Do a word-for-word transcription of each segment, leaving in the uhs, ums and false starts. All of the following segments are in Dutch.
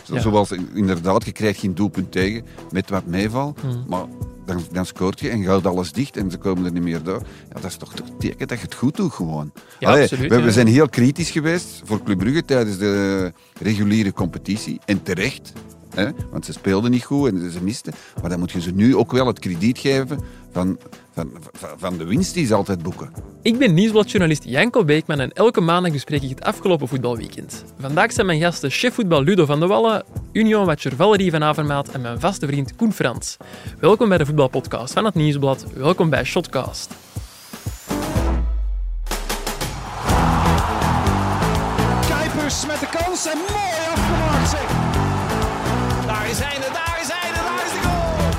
Ja. Zoals inderdaad, je krijgt geen doelpunt tegen met wat meeval, mm. maar dan, dan scoort je en gaat alles dicht en ze komen er niet meer door. Ja, dat is toch het teken dat je het goed doet gewoon. Ja, Allee, absoluut, we, ja. we zijn heel kritisch geweest voor Club Brugge tijdens de reguliere competitie en terecht. Hè? Want ze speelden niet goed en ze misten. Maar dan moet je ze nu ook wel het krediet geven van, van, van, van de winst die ze altijd boeken. Ik ben nieuwsbladjournalist Janko Beekman en elke maandag bespreek ik het afgelopen voetbalweekend. Vandaag zijn mijn gasten chef voetbal Ludo van de Wallen, Union-watcher Valerie van Avermaat en mijn vaste vriend Koen Frans. Welkom bij de voetbalpodcast van het Nieuwsblad. Welkom bij Shotcast. Kuipers met de kans en mooi afgemaakt zeg. Daar is Heine, daar is Heine, daar is de goal!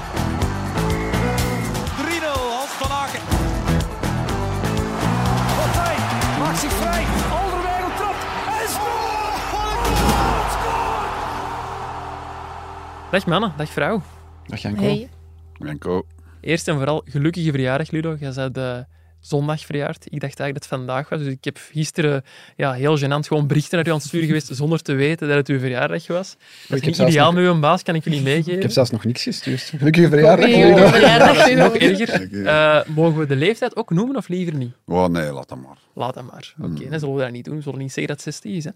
drie nul, Hans van Aken. Wat fijn, maakt zich vrij, Alderweireld trapt en scoort! Wat een goal! Dag mannen, dag vrouw. Dag Janko. Hey. Janko. Eerst en vooral gelukkige verjaardag, Ludo. Jij bent de zondag verjaard. Ik dacht eigenlijk dat het vandaag was. Dus ik heb gisteren ja, heel gênant gewoon berichten naar u aan het sturen geweest zonder te weten dat het uw verjaardag was. Dat is niet ideaal nog... met uw baas, kan ik jullie meegeven. Ik heb zelfs nog niks gestuurd. Gelukkige verjaardag. Hey, Ludo. verjaardag, Ludo. Nog erger. Uh, mogen we de leeftijd ook noemen of liever niet? Oh nee, laat dat maar. Laat dat maar. Oké, okay, dan zullen we dat niet doen. We zullen niet zeggen dat het zestig is. Hè.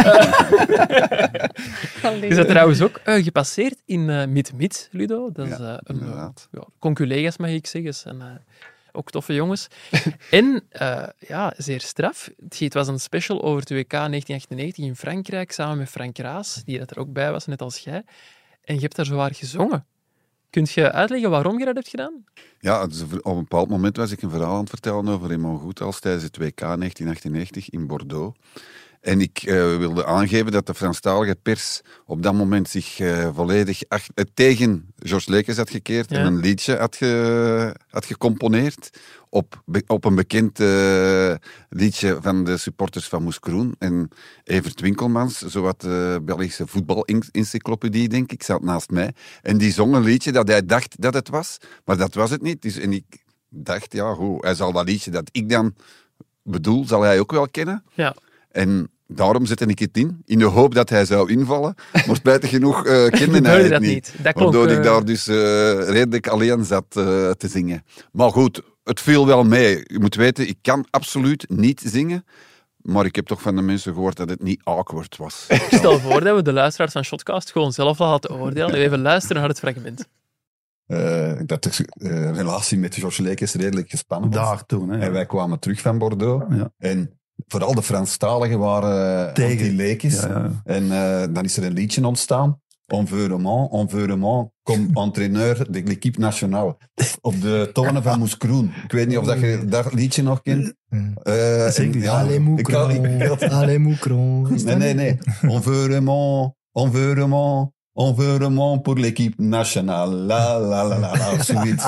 Je bent trouwens ook uh, gepasseerd in uh, Mid-Mid, Ludo. Dat is uh, een uh, ja, conculega's, mag ik zeggen. En, uh, ook toffe jongens. En, uh, ja, zeer straf. Het was een special over het W K negentien achtennegentig in Frankrijk, samen met Frank Raas, die dat er ook bij was, net als jij. En je hebt daar zowaar gezongen. Kunt je uitleggen waarom je dat hebt gedaan? Ja, dus op een bepaald moment was ik een verhaal aan het vertellen over Raymond Goethals tijdens het W K negentien achtennegentig in Bordeaux. En ik uh, wilde aangeven dat de Franstalige pers op dat moment zich uh, volledig ach- uh, tegen Georges Lekes had gekeerd ja. en een liedje had, ge- had gecomponeerd op, be- op een bekend uh, liedje van de supporters van Moeskroen. En Evert Winkelmans, zowat de Belgische voetbalencyclopedie, denk ik, zat naast mij. En die zong een liedje dat hij dacht dat het was, maar dat was het niet. Dus, en ik dacht, ja, hoe, hij zal dat liedje dat ik dan bedoel, zal hij ook wel kennen. Ja. En daarom zette ik het in, in de hoop dat hij zou invallen. Maar spijtig genoeg uh, kende hij het dat niet. niet. Dat waardoor klonk, ik daar dus uh, redelijk alleen zat uh, te zingen. Maar goed, het viel wel mee. Je moet weten, ik kan absoluut niet zingen. Maar ik heb toch van de mensen gehoord dat het niet awkward was. Ik stel voor dat we de luisteraars van Shotcast gewoon zelf laten oordelen. En even luisteren naar het fragment. Uh, dat de uh, relatie met Georges Lekes redelijk gespannen was. Daar toen, hè. En wij kwamen terug van Bordeaux. Ja. En vooral de Franstaligen waren tegen die Lekes. Ja, ja. En uh, dan is er een liedje ontstaan. On veut Raymond, on veut Raymond, comme entraîneur de l'équipe nationale. Op de tonen van Moeskroen. Ik weet niet of dat je dat liedje nog kent. Uh, Zeker. Ja, Allez, Moukron. ik, ik, ik, Allez, Moukron. nee, nee, nee. On veut Raymond, on veut Raymond. On veut Raymond pour l'équipe nationale. La, la, la, la, la. Zoiets.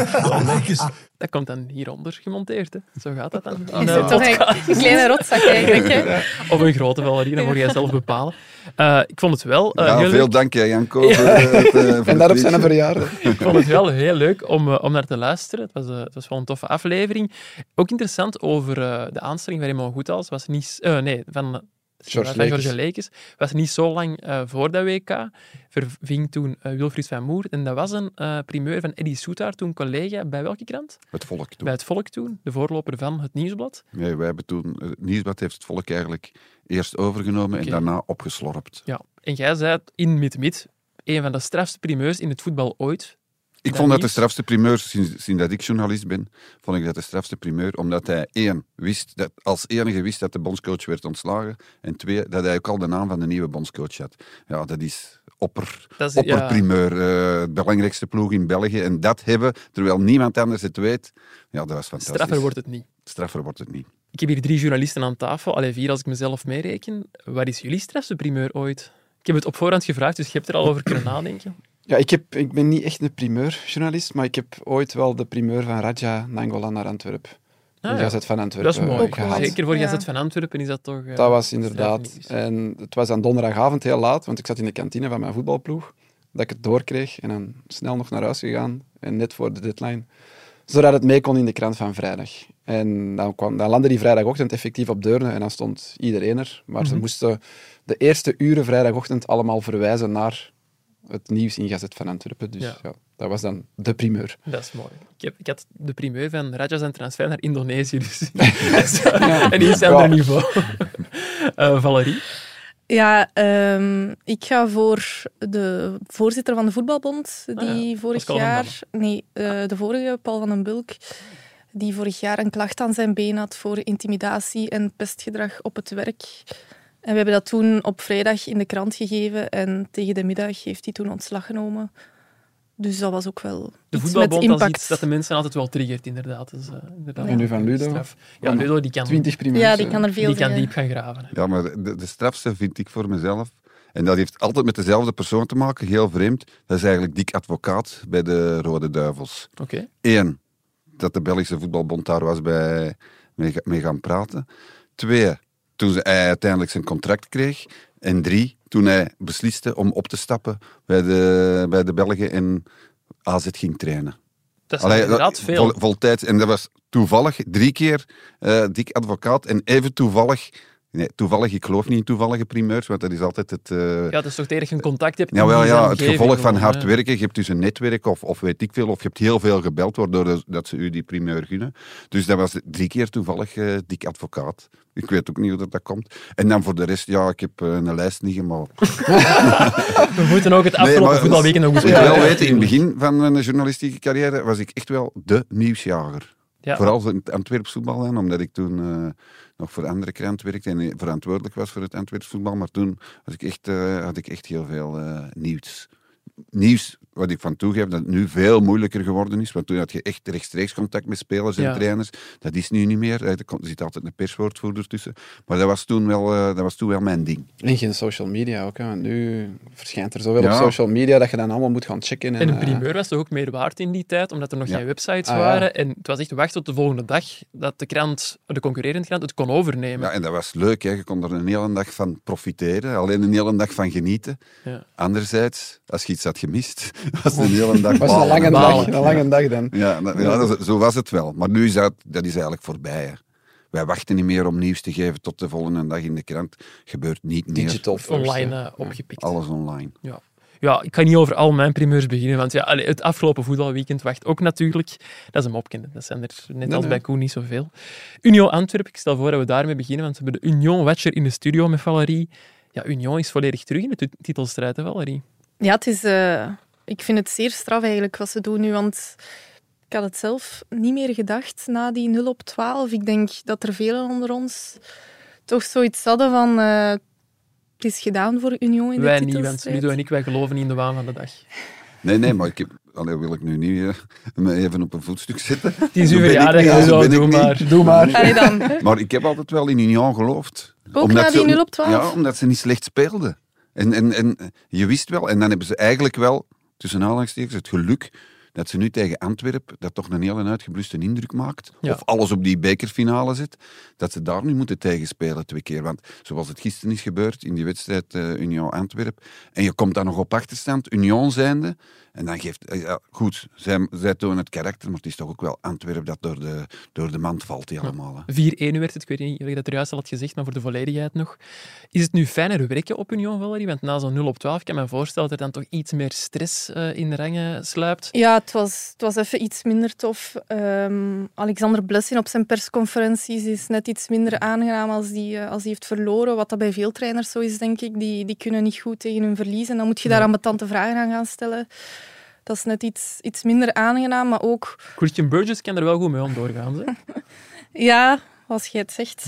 Dat komt dan hieronder gemonteerd. Hè. Zo gaat dat dan. Is het toch een kleine rotzak eigenlijk? Hè? Of een grote Valerie, dat moet jij zelf bepalen. Uh, ik vond het wel uh, ja, heel veel leuk. dank, hè, Janko. Voor, uh, het, uh, voor En daarop het zijn een liedje. verjaardag. Ik vond het wel heel leuk om, uh, om naar te luisteren. Het was, uh, het was wel een toffe aflevering. Ook interessant over uh, de aanstelling van Raymond Goethals. Was niet, uh, nee, van... Georges van Lekes. Georges Lekes. Was niet zo lang uh, voor dat W K. Verving toen uh, Wilfried van Moer. En dat was een uh, primeur van Eddy Soetaar, toen collega bij welke krant? Het volk toen. Bij het Volk toen, de voorloper van het Nieuwsblad. Nee, wij hebben toen... Het Nieuwsblad heeft het volk eigenlijk eerst overgenomen Okay. en daarna opgeslorpt. Ja. En jij zei in Mid-Mid, een van de strafste primeurs in het voetbal ooit. Ik vond dat de strafste primeur, sinds, sinds dat ik journalist ben, vond ik dat de strafste primeur, omdat hij één, wist dat, als enige wist dat de bondscoach werd ontslagen, en twee, dat hij ook al de naam van de nieuwe bondscoach had. Ja, dat is opper, Dat is- opperprimeur, uh, de belangrijkste ploeg in België, en dat hebben, terwijl niemand anders het weet, ja, dat was fantastisch. Straffer wordt het niet. Straffer wordt het niet. Ik heb hier drie journalisten aan tafel, allee, vier als ik mezelf meereken. Wat is jullie strafste primeur ooit? Ik heb het op voorhand gevraagd, dus je hebt er al over kunnen nadenken. Ja, ik, heb, ik ben niet echt een primeurjournalist, maar ik heb ooit wel de primeur van Raja Nangolan naar Antwerpen. Ah, De ja. Gazet van Antwerpen Dat is mooi. eh, gehad. Zeker voor Ja. Gazet van Antwerpen is dat toch... uh, Dat was inderdaad. strafnieuws. En het was aan donderdagavond heel laat, want ik zat in de kantine van mijn voetbalploeg. Dat ik het doorkreeg en dan snel nog naar huis gegaan. En net voor de deadline. Zodat het mee kon in de krant van vrijdag. En dan, kwam, dan landde die vrijdagochtend effectief op Deurne en dan stond iedereen er. Maar Mhm. ze moesten de eerste uren vrijdagochtend allemaal verwijzen naar het nieuws ingezet van Antwerpen. Dus Ja. ja, dat was dan de primeur. Dat is mooi. Ik, heb, ik had de primeur van Raja zijn transfer naar Indonesië. Dus ja. Een iets ander niveau. uh, Valerie? Ja, um, ik ga voor de voorzitter van de voetbalbond, die ah, ja. vorig Pascal jaar... Nee, uh, de vorige, Paul van den Bulk, die vorig jaar een klacht aan zijn been had voor intimidatie en pestgedrag op het werk. En we hebben dat toen op vrijdag in de krant gegeven en tegen de middag heeft hij toen ontslag genomen. Dus dat was ook wel de iets voetbalbond met impact. Als iets dat de mensen altijd wel triggert, inderdaad. Dus, uh, inderdaad. En nu van Ludo? Straf. Ja, Ludo die kan, twintig primeurs. Ja, die kan er veel die kan zeggen. diep gaan graven. Ja, maar de, de strafste vind ik voor mezelf, en dat heeft altijd met dezelfde persoon te maken, heel vreemd, dat is eigenlijk Dick Advocaat bij de Rode Duivels. Oké. Okay. Eén, dat de Belgische voetbalbond daar was bij mee, mee gaan praten. Twee, toen hij uiteindelijk zijn contract kreeg. En drie, toen hij besliste om op te stappen bij de, bij de Belgen en A Z ging trainen. Dat is Allee, inderdaad veel. Vol, voltijds. En dat was toevallig drie keer uh, Dick Advocaat en even toevallig... Nee, toevallig, ik geloof niet in toevallige primeurs, want dat is altijd het... Uh... Ja, dat is toch het enige contact hebt. Ja, wel, in ja, het gevolg van gewoon, hard ja. werken. Je hebt dus een netwerk of, of weet ik veel, of je hebt heel veel gebeld waardoor dat ze u die primeur gunnen. Dus dat was drie keer toevallig uh, Dick Advocaat. Ik weet ook niet hoe dat, dat komt. En dan voor de rest, ja, ik heb uh, een lijst niet gemaakt. We moeten ook het afgelopen nee, voetbalweekend nog eens moet je wel weten, in het begin van mijn journalistieke carrière was ik echt wel de nieuwsjager. Ja. Vooral in het Antwerps voetbal, hè, omdat ik toen uh, nog voor andere krant werkte en verantwoordelijk was voor het Antwerps voetbal. Maar toen was ik echt, uh, had ik echt heel veel uh, nieuws. Nieuws, wat ik van toegeef, dat het nu veel moeilijker geworden is. Want toen had je echt rechtstreeks contact met spelers en ja. trainers. Dat is nu niet meer. Er zit altijd een perswoordvoerder tussen. Maar dat was toen wel, uh, dat was toen wel mijn ding. En geen social media ook. Hè. Want nu verschijnt er zoveel ja. op social media dat je dan allemaal moet gaan checken. En, en een primeur was toch ook meer waard in die tijd, omdat er nog ja. geen websites ah, waren. Ja. En het was echt wacht tot de volgende dag dat de krant, de concurrerende krant het kon overnemen. Ja, en dat was leuk. Hè. Je kon er een hele dag van profiteren. Alleen een hele dag van genieten. Ja. Anderzijds, als je iets had gemist, was het een hele dag was een lange dag, een lange dag dan. Ja, dat, ja dat, zo was het wel. Maar nu is dat, dat is eigenlijk voorbij. Hè. Wij wachten niet meer om nieuws te geven tot de volgende dag in de krant. Gebeurt niet meer. Digital first, online uh, opgepikt. Ja, alles online. Ja. Ja, ik kan niet over al mijn primeurs beginnen, want ja, allee, het afgelopen voetbalweekend wacht ook natuurlijk. Dat is een mopje, dat zijn er net nee, als nee. bij Koen niet zoveel. Union Antwerpen, ik stel voor dat we daarmee beginnen, want we hebben de Union-watcher in de studio met Valerie. Ja, Union is volledig terug in de titelstrijd, hè, Valerie? Ja, het is... Uh... Ik vind het zeer straf eigenlijk wat ze doen nu, want ik had het zelf niet meer gedacht na die nul op twaalf. Ik denk dat er velen onder ons toch zoiets hadden van uh, het is gedaan voor Union in de wij titelstrijd. Wij niet, want Ludo en ik, wij geloven niet in de waan van de dag. Nee, nee, maar ik heb, allee, wil ik nu niet uh, me even op een voetstuk zetten. Het is uw verjaardag, ja, doe, doe maar. Doe maar. Allee dan. Maar ik heb altijd wel in Union geloofd. Ook omdat na die nul op twaalf? Ja, omdat ze niet slecht speelden. En, en, en je wist wel, en dan hebben ze eigenlijk wel... tussen aanhalingstekens, het geluk dat ze nu tegen Antwerpen dat toch een heel uitgebluste indruk maakt. Ja. Of alles op die bekerfinale zit. Dat ze daar nu moeten tegenspelen twee keer. Want zoals het gisteren is gebeurd in die wedstrijd uh, Union-Antwerpen. En je komt dan nog op achterstand, Union zijnde. En dan geeft... Uh, ja, goed, zij, zij tonen het karakter, maar het is toch ook wel Antwerpen dat door de, door de mand valt, die allemaal. Hè. vier-één werd het, ik weet niet of ik dat er juist al had gezegd, maar voor de volledigheid nog. Is het nu fijner werken op Union, Valerie? Want na zo'n nul op twaalf kan ik me voorstellen dat er dan toch iets meer stress uh, in de rangen sluipt. Ja, het was, het was even iets minder tof. Um, Alexander Blessin op zijn persconferenties is net iets minder aangenaam als die, uh, als die heeft verloren. Wat dat bij veel trainers zo is, denk ik. Die, die kunnen niet goed tegen hun verlies. En dan moet je daar ambetante vragen aan gaan stellen. Dat is net iets, iets minder aangenaam, maar ook... Christian Burgess kan er wel goed mee om doorgaan. Hè? Ja, als jij het zegt.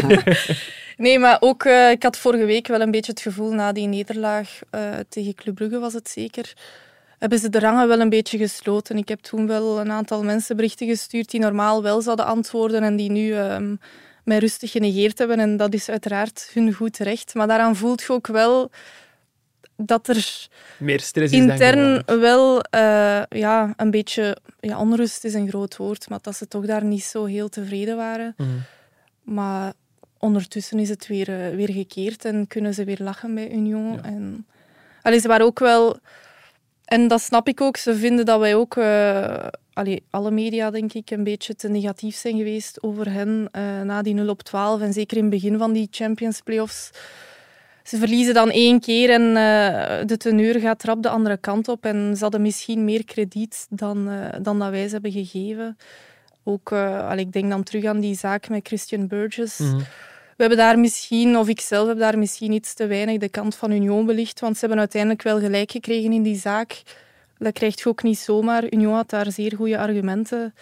Nee, maar ook... Uh, ik had vorige week wel een beetje het gevoel, na die nederlaag uh, tegen Club Brugge was het zeker... hebben ze de rangen wel een beetje gesloten. Ik heb toen wel een aantal mensen berichten gestuurd die normaal wel zouden antwoorden en die nu um, mij rustig genegeerd hebben. En dat is uiteraard hun goed recht. Maar daaraan voelt je ook wel dat er meer stress is intern dan wel uh, ja, een beetje... Ja, onrust is een groot woord, maar dat ze toch daar niet zo heel tevreden waren. Mm. Maar ondertussen is het weer, uh, weer gekeerd en kunnen ze weer lachen bij Union. Ja. En, allee, ze waren ook wel... En dat snap ik ook. Ze vinden dat wij ook, uh, allee, alle media denk ik, een beetje te negatief zijn geweest over hen uh, na die nul op twaalf. En zeker in het begin van die Champions Playoffs. ze verliezen dan één keer en uh, de teneur gaat rap de andere kant op. En ze hadden misschien meer krediet dan, uh, dan dat wij ze hebben gegeven. Ook, uh, allee, ik denk dan terug aan die zaak met Christian Burgess. Mm-hmm. We hebben daar misschien, of ik zelf heb daar misschien iets te weinig de kant van Union belicht, want ze hebben uiteindelijk wel gelijk gekregen in die zaak. Dat krijgt je ook niet zomaar. Union had daar zeer goede argumenten.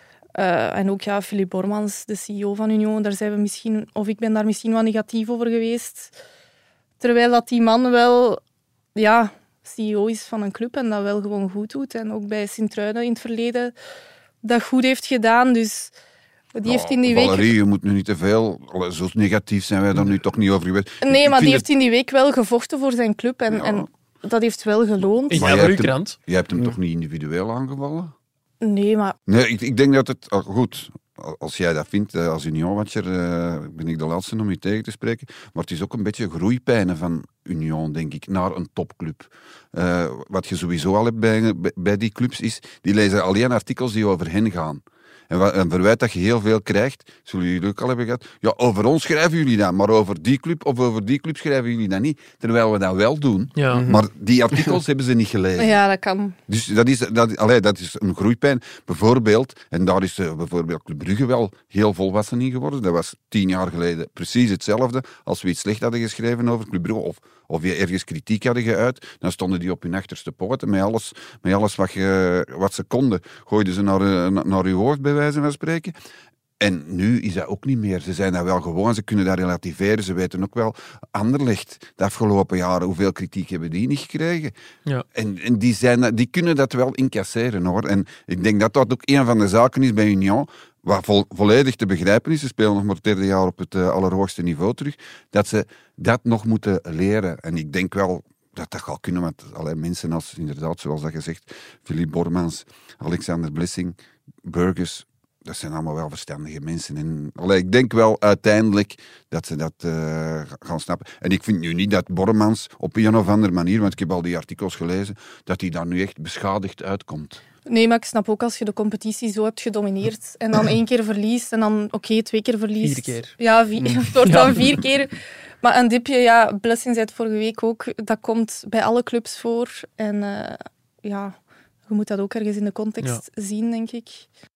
Uh, en ook ja, Philippe Bormans, de C E O van Union, daar zijn we misschien, of ik ben daar misschien wat negatief over geweest. Terwijl dat die man wel ja, C E O is van een club en dat wel gewoon goed doet. En ook bij Sint-Truiden in het verleden dat goed heeft gedaan. Dus die ja, heeft in die Valerie, week... je moet nu niet te veel... Zo negatief zijn wij daar nu toch niet over geweest. Nee, maar die heeft het... in die week wel gevochten voor zijn club. En, ja. en dat heeft wel geloond. In jouw krant. Jij hebt hem toch niet individueel aangevallen? Nee, maar... Nee, ik, ik denk dat het... Goed, als jij dat vindt, als Union-watcher, uh, ben ik de laatste om je tegen te spreken. Maar het is ook een beetje groeipijnen van Union, denk ik, naar een topclub. Uh, wat je sowieso al hebt bij, bij die clubs is, die lezen alleen artikels die over hen gaan. En wat, een verwijt dat je heel veel krijgt, zullen jullie ook al hebben gehad. Ja, over ons schrijven jullie dat, maar over die club of over die club schrijven jullie dat niet. Terwijl we dat wel doen. Ja. Maar die artikels hebben ze niet gelezen. Ja, dat kan. Dus dat is, dat, allee, dat is een groeipijn. Bijvoorbeeld, en daar is uh, bijvoorbeeld Club Brugge wel heel volwassen in geworden. Dat was tien jaar geleden precies hetzelfde. Als we iets slecht hadden geschreven over Club Brugge, of, of je ergens kritiek hadden geuit, dan stonden die op hun achterste poten. Met alles, met alles wat, je, wat ze konden, gooiden ze naar, uh, naar uw hoofd, bij wijze van spreken. En nu is dat ook niet meer. Ze zijn dat wel gewoon, ze kunnen dat relativeren. Ze weten ook wel, Anderlecht, de afgelopen jaren, hoeveel kritiek hebben die niet gekregen? Ja. En, en die, zijn, die kunnen dat wel incasseren, hoor. En ik denk dat dat ook een van de zaken is bij Union, wat vo- volledig te begrijpen is. Ze spelen nog maar het derde jaar op het uh, allerhoogste niveau terug. Dat ze dat nog moeten leren. En ik denk wel dat dat gaat kunnen, want allee, mensen als, inderdaad, zoals dat je zegt, Philippe Bormans, Alexander Blessing, Burgers, dat zijn allemaal wel verstandige mensen. En, allee, ik denk wel uiteindelijk dat ze dat uh, gaan snappen. En ik vind nu niet dat Bormans op een of andere manier, want ik heb al die artikels gelezen, dat hij daar nu echt beschadigd uitkomt. Nee, maar ik snap ook als je de competitie zo hebt gedomineerd en dan één keer verliest en dan oké, okay, twee keer verliest. Vier keer. Ja, vier, het wordt dan vier keer. Maar een dipje, ja, Blessing zei het vorige week ook, dat komt bij alle clubs voor. En uh, ja, je moet dat ook ergens in de context ja. zien, denk ik.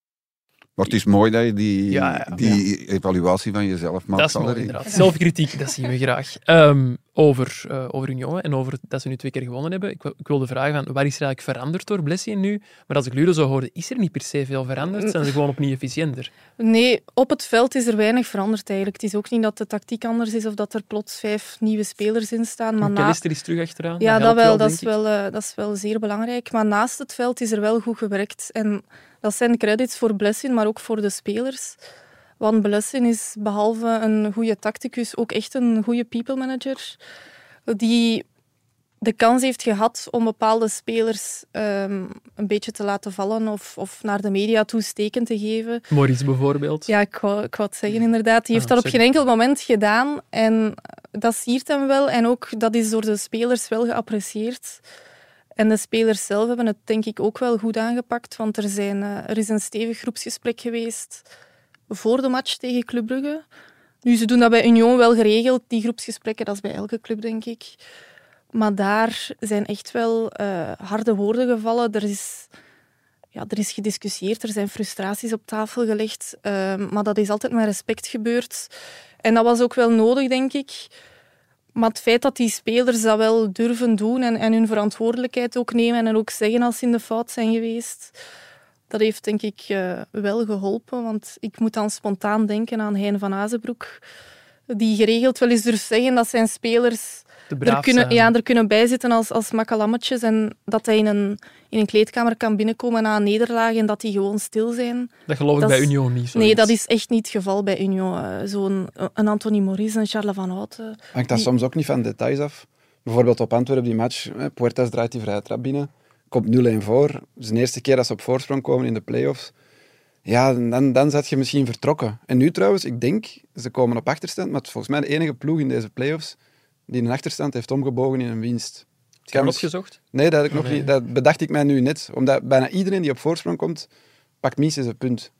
Maar het is mooi dat je die, ja, ja, die ja. evaluatie van jezelf maakt. Dat is mooi, inderdaad. Zelfkritiek, dat zien we graag. Um, over, uh, over Union en over dat ze nu twee keer gewonnen hebben. Ik, ik wilde vragen, van, waar is er eigenlijk veranderd door Blessing nu? Maar als ik Ludo zo hoorde, is er niet per se veel veranderd? Zijn ze gewoon opnieuw efficiënter? Nee, op het veld is er weinig veranderd eigenlijk. Het is ook niet dat de tactiek anders is of dat er plots vijf nieuwe spelers in staan. Maar McAllister na... is terug achteraan. Ja, dat, dat wel. wel dat, is wel uh, dat is wel zeer belangrijk. Maar naast het veld is er wel goed gewerkt. En dat zijn credits voor Blessing, maar ook voor de spelers. Want Blessing is behalve een goede tacticus ook echt een goede people manager die de kans heeft gehad om bepaalde spelers um, een beetje te laten vallen of, of naar de media toe steken te geven. Maurice bijvoorbeeld. Ja, ik wou, ik wou het zeggen inderdaad. Die heeft ah, dat op geen enkel moment gedaan en dat siert hem wel. En ook dat is door de spelers wel geapprecieerd. En de spelers zelf hebben het denk ik ook wel goed aangepakt, want er, zijn, uh, er is een stevig groepsgesprek geweest voor de match tegen Club Brugge. Nu, ze doen dat bij Union wel geregeld, die groepsgesprekken, dat is bij elke club, denk ik. Maar daar zijn echt wel uh, harde woorden gevallen. Er is, ja, er is gediscussieerd, er zijn frustraties op tafel gelegd, uh, maar dat is altijd met respect gebeurd. En dat was ook wel nodig, denk ik. Maar het feit dat die spelers dat wel durven doen en, en hun verantwoordelijkheid ook nemen en ook zeggen als ze in de fout zijn geweest, dat heeft denk ik uh, wel geholpen. Want ik moet dan spontaan denken aan Hein van Azenbroek, die geregeld wel eens durft zeggen dat zijn spelers er kunnen, ja, er kunnen bijzitten als, als makkelammetjes en dat hij in een, in een kleedkamer kan binnenkomen na een nederlaag en dat die gewoon stil zijn. Dat geloof ik dat bij is, Union niet. Nee, dat is echt niet het geval bij Union. Uh, zo'n een Anthony Maurice, een Charles van Houten. Hangt dat die... soms ook niet van details af? Bijvoorbeeld op Antwerpen, die match, eh, Puertas draait die vrije trap binnen, komt nul-een voor. Dat is de eerste keer dat ze op voorsprong komen in de play-offs. Ja, dan, dan zat je misschien vertrokken. En nu trouwens, ik denk, ze komen op achterstand, maar het is volgens mij de enige ploeg in deze play-offs die een achterstand heeft omgebogen in een winst. Heb je dat opgezocht? Nee, dat, heb ik nog nee. niet, dat bedacht ik mij nu net. Omdat bijna iedereen die op voorsprong komt, pakt minstens een punt.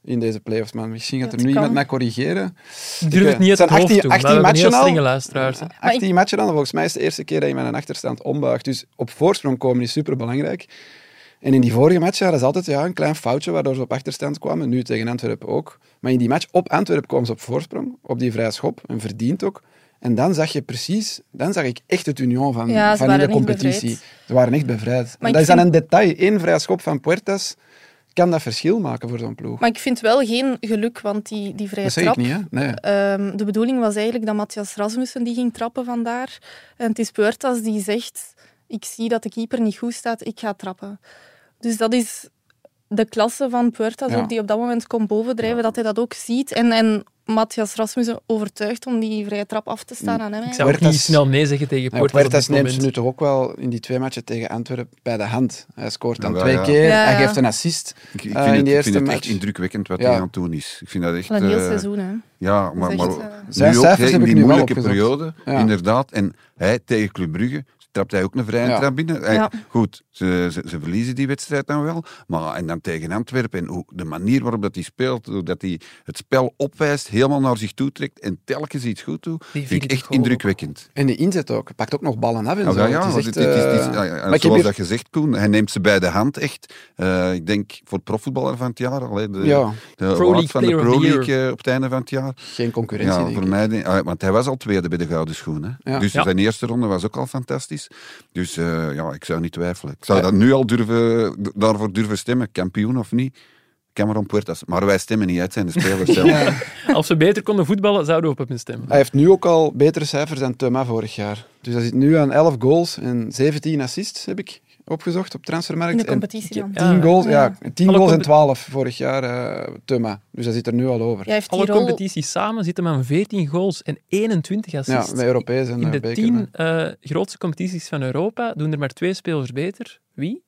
in deze play-offs. Man. Misschien gaat er Dat nu kan. iemand mij corrigeren. Ik durf het niet uit zijn het hoofd achttien toe, maar we achttien hebben heel matchen al. strenge luisteraars. hè. achttien matchen dan. Volgens mij is het de eerste keer dat je met een achterstand ombuigt. Dus op voorsprong komen is superbelangrijk. En in die vorige match hadden ze altijd ja, een klein foutje waardoor ze op achterstand kwamen. Nu tegen Antwerpen ook. Maar in die match op Antwerpen kwamen ze op voorsprong. Op die vrije schop. En verdiend ook. En dan zag je precies... Dan zag ik echt het union van, Ja, ze van in de waren echt competitie. bevrijd. Ze waren echt bevrijd. En ik dat is dan vind- een detail. Eén vrije schop van Puertas kan dat verschil maken voor zo'n ploeg. Maar ik vind wel geen geluk, want die, die vrije Dat zeg ik trap... niet, hè? Nee. Ehm, de bedoeling was eigenlijk dat Matthias Rasmussen die ging trappen vandaar. En het is Puertas die zegt, ik zie dat de keeper niet goed staat, ik ga trappen. Dus dat is de klasse van Puertas, Ja. ook, die op dat moment komt bovendrijven, dat hij dat ook ziet. En, en Matthias Rasmussen overtuigt om die vrije trap af te staan aan hem. Ik zou ook Puertas- niet snel nee zeggen tegen Ja, Puertas op Puertas dit neemt ze moment. nu toch ook wel in die twee matchen tegen Antwerpen bij de hand. Hij scoort dan Ja, twee ja. keer, Ja, hij ja. geeft een assist. Ik, ik Eh, vind in het, die ik eerste vind het match. echt indrukwekkend wat Ja. hij aan het doen is. Ik vind dat echt... Van een heel eh, seizoen, hè. Ja, maar, is maar echt, eh, Zijn nu ook cijfers hè, heb in ik die nu wel moeilijke opgezocht. periode, Ja. inderdaad. En hij tegen Club Brugge trapt hij ook een vrije Ja. trap binnen. Hij- Ja. Goed, ze, ze, ze verliezen die wedstrijd dan wel. Maar en dan tegen Antwerpen en hoe, de manier waarop dat hij speelt, hoe dat hij het spel opwijst, helemaal naar zich toe trekt en telkens iets goed doet, Die vind ik vierde echt goal. indrukwekkend. En de inzet ook. Hij pakt ook nog ballen af en Ja, zo. ja, ja, Het is want echt, het- het is- het is- eh, ja, ja, maar ik heb zoals hier- dat gezegd, Koen, hij neemt ze bij de hand echt. Eh, ik denk voor profvoetballer van het jaar, allee, de, Ja, de Pro award League van de Player of Pro the Year. League eh, op het einde van het jaar. geen concurrentie, Ja, denk voor ik. mij, denk- ah, want hij was al tweede bij de Gouden Schoen. Hè? Ja. Dus Ja. zijn eerste ronde was ook al fantastisch. Dus eh, ja, ik zou niet twijfelen. Ik zou Ja. dat nu al durven, daarvoor durven stemmen, kampioen of niet. Cameron Puertas. Maar wij stemmen niet uit, zijn de spelers zelf. Ja. Als we beter konden voetballen, zouden we op hem stemmen. Hij heeft nu ook al betere cijfers dan Thomas vorig jaar. Dus hij zit nu aan elf goals en zeventien assists, heb ik opgezocht op Transfermarkt. In de En competitie dan. Ja. tien goals, ja. Ja. tien Alle goals en compe- twaalf vorig jaar, eh Thomas. Dus hij zit er nu al over. Hij heeft die Alle rol... competities samen zitten aan veertien goals en eenentwintig Ja, assists. met Europees en In eh, de beker. tien eh, grootste competities van Europa doen er maar twee spelers beter. Wie?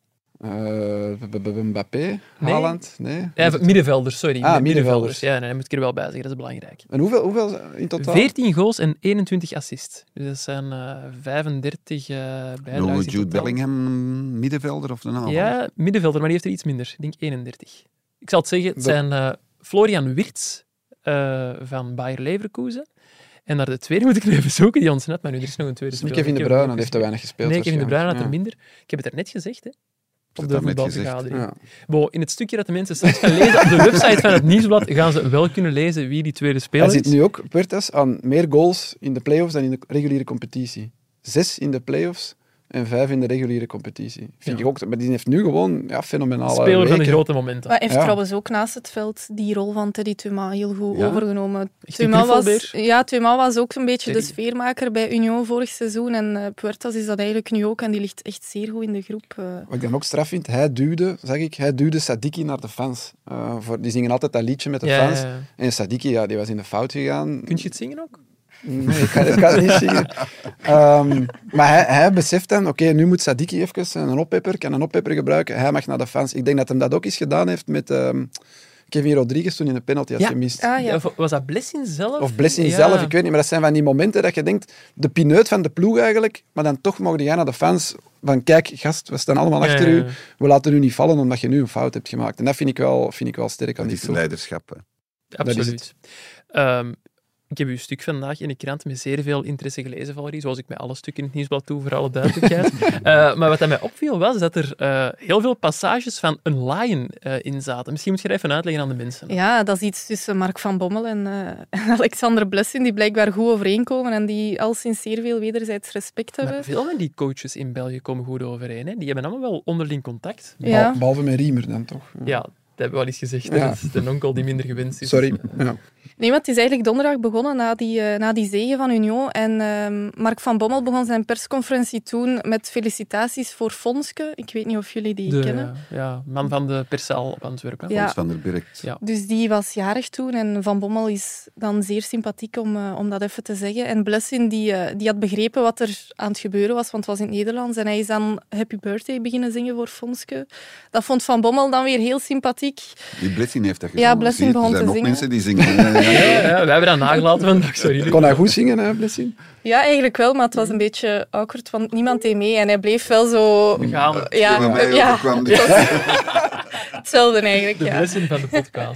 Eh, B- B- B- Mbappé, Haaland, nee. Ja, middenvelders, sorry. Ah, Mid- middenvelders. Ja, nee, dat moet ik er wel bij zeggen, dat is belangrijk. En hoeveel, hoeveel in totaal? veertien goals en eenentwintig assists. Dus dat zijn eh, vijfendertig uh, bijdrages Noemen we in Jude totaal. Bellingham middenvelder of een aanvaller? Ja, middenvelder, maar die heeft er iets minder. Ik denk eenendertig. Ik zal het zeggen, het Dat- zijn eh, Florian Wirtz eh, van Bayer Leverkusen. En naar de tweede moet ik er even zoeken, die ontsnapt maar nu. Er is nog een tweede Niet speler. Kevin De Ik heb hem Bruyne, die heeft te weinig gespeeld. Nee, Kevin De Bruyne had er waarschijnlijk. minder. Ik heb het er net gezegd, hè. Op het de daarnet voetbalvergadering. Ja. Bo, in het stukje dat de mensen straks gaan lezen op de website van het Nieuwsblad gaan ze wel kunnen lezen wie die tweede speler Hij is. zit nu ook, Puertas, aan meer goals in de play-offs dan in de reguliere competitie. Zes in de play-offs en vijf in de reguliere competitie. Vind Ja. ik ook, maar die heeft nu gewoon ja, fenomenale Speler van de weken. grote momenten. Maar hij heeft Ja. trouwens ook naast het veld die rol van Teddy Thomas heel goed Ja? overgenomen. Echt een Thomas was, knuffelbeer? ja, Thomas was ook een beetje de Teddy. sfeermaker bij Union vorig seizoen. En uh, Puertas is dat eigenlijk nu ook. En die ligt echt zeer goed in de groep. Uh. Wat ik dan ook straf vind, hij duwde, zeg ik, hij duwde Sadiki naar de fans. Uh, voor, die zingen altijd dat liedje met de Ja, fans. ja, ja. En Sadiki, ja, die was in de fout gegaan. Kun je het zingen ook? Nee, ik kan, ik kan het niet zingen. Um, maar hij, hij beseft dan, oké, nu moet Sadiki even een oppepper, kan een oppepper gebruiken. Hij mag naar de fans. Ik denk dat hij dat ook eens gedaan heeft met um, Kevin Rodriguez toen in een penalty had Ja. gemist. Ah, ja. Of Was dat Blessing zelf? Of Blessing Ja. zelf, ik weet niet. Maar dat zijn van die momenten dat je denkt, de pineut van de ploeg eigenlijk, maar dan toch mogen jij naar de fans van, kijk, gast, we staan allemaal achter Ja, ja, u. ja. We laten u niet vallen omdat je nu een fout hebt gemaakt. En dat vind ik wel, vind ik wel sterk aan Dat die is ploeg. leiderschap. Hè. Dat is Absoluut. Ehm, ik heb uw stuk vandaag in de krant met zeer veel interesse gelezen, Valerie, zoals ik met alle stukken in het nieuwsblad doe, voor alle duidelijkheid. uh, maar wat dat mij opviel was dat er uh, heel veel passages van een Lion uh, in zaten. Misschien moet je dat even uitleggen aan de mensen. Ja, dat is iets tussen Mark van Bommel en, uh, en Alexander Blessing, die blijkbaar goed overeenkomen en die al sinds zeer veel wederzijds respect hebben. Maar veel van die coaches in België komen goed overeen. Hè? Die hebben allemaal wel onderling contact. Ja. Bal- Behalve met Riemer dan toch. Ja, dat hebben we wel eens gezegd. Hè? Ja. Dat is de onkel die minder gewenst is. Sorry. Ja. Nee, maar het is eigenlijk donderdag begonnen na die, uh, na die zege van Union. En uh, Mark van Bommel begon zijn persconferentie toen met felicitaties voor Fonske. Ik weet niet of jullie die De kennen. ja, man van de perszaal op Antwerpen. Ja. Fons van der Birkt. Ja. Dus die was jarig toen en Van Bommel is dan zeer sympathiek om, uh, om dat even te zeggen. En Blessing die, uh, die had begrepen wat er aan het gebeuren was, want het was in het Nederlands. En hij is dan Happy Birthday beginnen zingen voor Fonske. Dat vond Van Bommel dan weer heel sympathiek. Die Blessing heeft dat Ja, gezongen. Blessing Zie je, begon er zijn te nog zingen. mensen die zingen. Ja, ja, Ja, ja, wij hebben dat nagelaten vandaag, sorry. Kon hij goed zingen, hè, Blessing? Ja, eigenlijk wel, maar het was een beetje awkward, want niemand deed mee. En hij bleef wel zo... Gaan. Ja, Bij mij ja, overkwam dit. hetzelfde eigenlijk, De ja. blessing van de podcast.